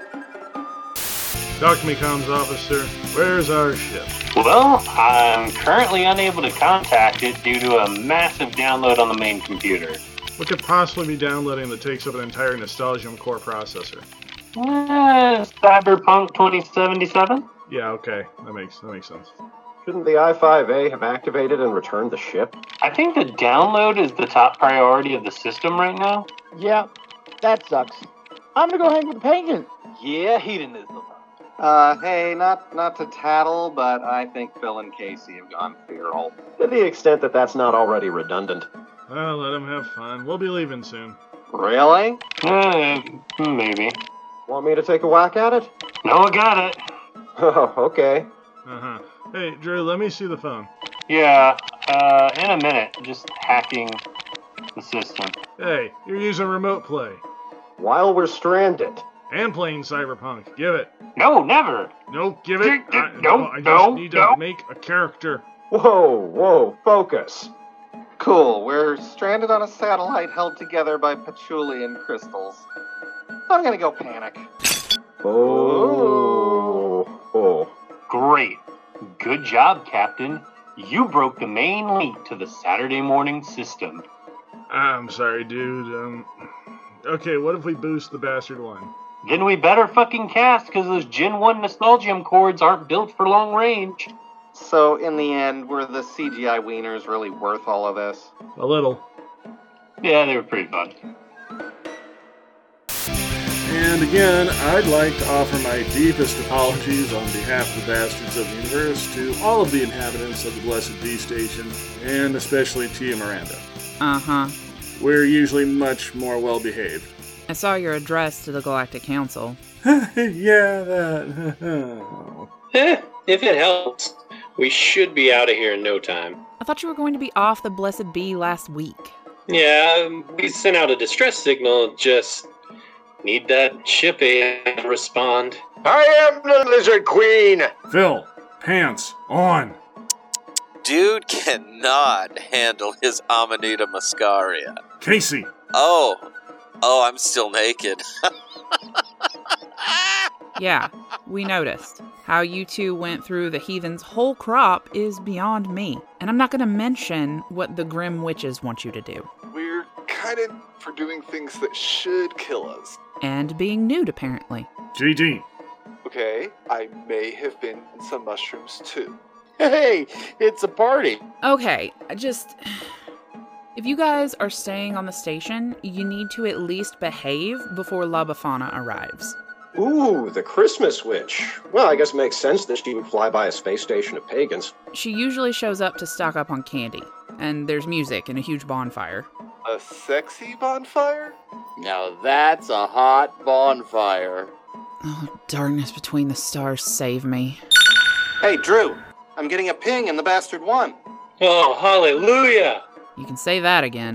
Talk to me, comms officer. Where's our ship? Well, I'm currently unable to contact it due to a massive download on the main computer. What could possibly be downloading that takes up an entire Nostalgium core processor? Uh, Cyberpunk twenty seventy-seven? Yeah, okay. That makes that makes sense. Shouldn't the I five A have activated and returned the ship? I think the download is the top priority of the system right now. Yeah, that sucks. I'm gonna go hang with the penguin. Yeah, hedonism. Uh, hey, not not to tattle, but I think Phil and Casey have gone feral. To the extent that that's not already redundant. Well, let them have fun. We'll be leaving soon. Really? Uh, maybe. Want me to take a whack at it? No, I got it. Oh, okay. Uh-huh. Hey, Drew, let me see the phone. Yeah, uh, in a minute. Just hacking the system. Hey, you're using remote play. While we're stranded. And playing Cyberpunk. Give it. No, never. No, give it. I, no, I just no, need no. to make a character. Whoa, whoa, focus. Cool, we're stranded on a satellite held together by patchouli and crystals. I'm gonna go panic. Oh. Oh. Great. Good job, Captain. You broke the main link to the Saturday morning system. I'm sorry, dude. Um, okay, what if we boost the bastard one? Then we better fucking cast, because those Gen one Nostalgium cords aren't built for long range. So, in the end, were the C G I wieners really worth all of this? A little. Yeah, they were pretty fun. And again, I'd like to offer my deepest apologies on behalf of the Bastards of the Universe to all of the inhabitants of the Blessed B Station, and especially Tia Miranda. Uh-huh. We're usually much more well-behaved. I saw your address to the Galactic Council. Yeah, that... Eh, if it helps, we should be out of here in no time. I thought you were going to be off the Blessed Bee last week. Yeah, we sent out a distress signal, just need that ship to respond. I am the Lizard Queen! Phil, pants on. Dude cannot handle his Amanita muscaria. Casey. Oh. Oh, I'm still naked. Yeah, we noticed. How you two went through the heathen's whole crop is beyond me. And I'm not going to mention what the Grim Witches want you to do. We're kind of for doing things that should kill us. And being nude, apparently. G G. Okay, I may have been in some mushrooms too. Hey, it's a party. Okay, just... If you guys are staying on the station, you need to at least behave before La Befana arrives. Ooh, the Christmas witch. Well, I guess it makes sense that she would fly by a space station of pagans. She usually shows up to stock up on candy, and there's music and a huge bonfire. A sexy bonfire? Now that's a hot bonfire. Oh, darkness between the stars, save me. Hey, Drew, I'm getting a ping in the Bastard One. Oh, hallelujah! You can say that again.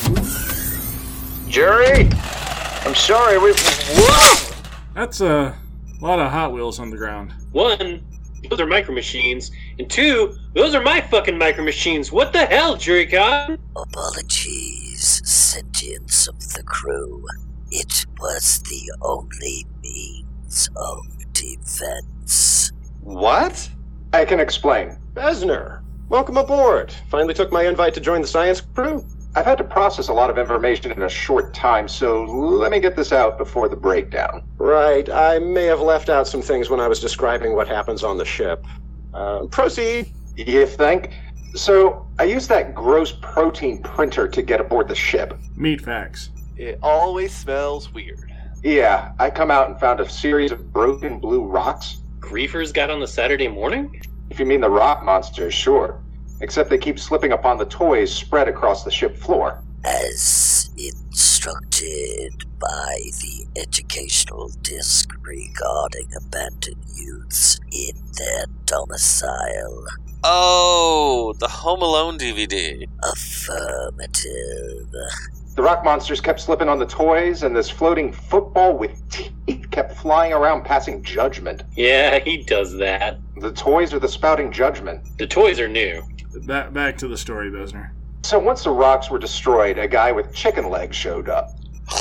Jerry? I'm sorry, we... Whoa! That's a lot of Hot Wheels on the ground. One, those are micro machines, and two, those are my fucking micro machines. What the hell, Juricon? Apologies, sentience of the crew. It was the only means of defense. What? I can explain. Besner, welcome aboard. Finally took my invite to join the science crew. I've had to process a lot of information in a short time, so let me get this out before the breakdown. Right, I may have left out some things when I was describing what happens on the ship. Uh, proceed. You think? So, I used that gross protein printer to get aboard the ship. Meat facts. It always smells weird. Yeah, I come out and found a series of broken blue rocks. Griefers got on the Saturday morning? If you mean the rock monsters, sure. Except they keep slipping upon the toys spread across the ship floor. As instructed by the educational disc regarding abandoned youths in their domicile. Oh, the Home Alone D V D. Affirmative. The rock monsters kept slipping on the toys, and this floating football with teeth kept flying around passing judgment. Yeah, he does that. The toys are the spouting judgment. The toys are new. Back, back to the story, Besner. So once the rocks were destroyed, a guy with chicken legs showed up.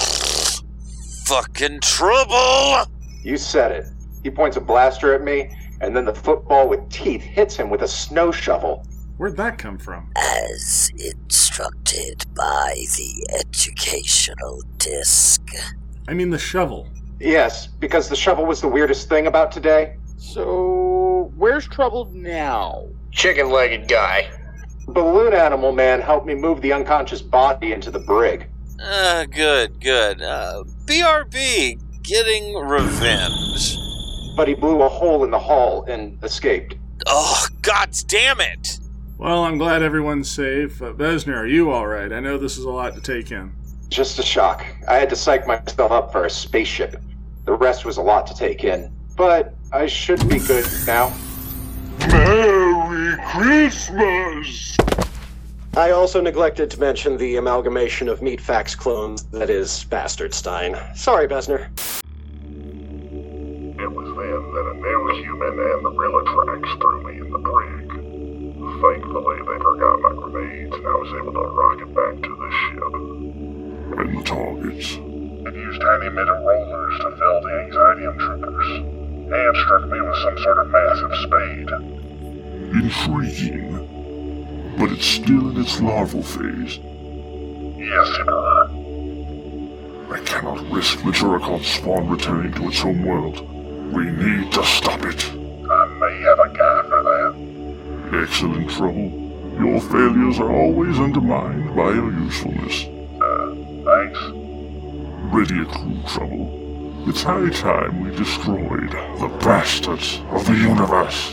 Fucking trouble! You said it. He points a blaster at me, and then the football with teeth hits him with a snow shovel. Where'd that come from? As instructed by the educational disc. I mean the shovel. Yes, because the shovel was the weirdest thing about today. So, where's trouble now? Chicken-legged guy. Balloon Animal Man helped me move the unconscious body into the brig. Uh, good, good. Uh, B R B, getting revenge. But he blew a hole in the hull and escaped. Oh, god damn it! Well, I'm glad everyone's safe. Uh, Besner, are you alright? I know this is a lot to take in. Just a shock. I had to psych myself up for a spaceship. The rest was a lot to take in. But I should be good now. Merry Christmas! I also neglected to mention the amalgamation of Meatfax clones that is Bastardstein. Sorry, Besner. It was then that a new human and the Rillatrax threw me in the brig. Thankfully, they forgot my grenades, and I was able to rocket back to the ship. And the targets. It used tiny metal rollers to fell the Anxietyum troopers, and struck me with some sort of massive spade. Intriguing. But it's still in its larval phase. Yes, Emperor. I cannot risk the Juricon spawn returning to its home world. We need to stop it. I may have a guy for that. Excellent, Trouble. Your failures are always undermined by your usefulness. Uh, thanks. Ready a crew, Trouble. It's high time we destroyed the bastards of the universe.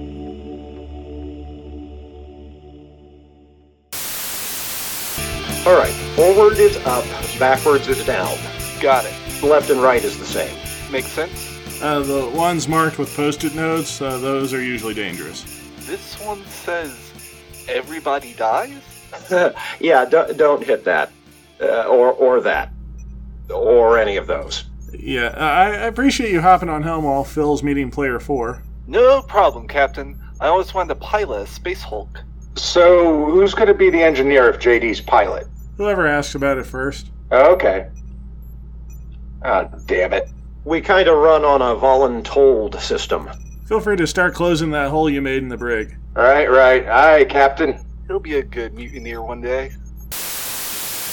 Alright, forward is up, backwards is down. Got it. Left and right is the same. Makes sense? Uh, the ones marked with post-it notes, uh, those are usually dangerous. This one says everybody dies? Yeah, do- don't hit that. Uh, or, or that. Or any of those. Yeah, I, I appreciate you hopping on Helm while Phil's meeting player four. No problem, Captain. I always wanted to pilot a Space Hulk. So, who's going to be the engineer if J D's pilot? Whoever asks about it first. Okay. Ah, oh, damn it. We kind of run on a voluntold system. Feel free to start closing that hole you made in the brig. Right, right. Aye, Captain. He'll be a good mutineer one day.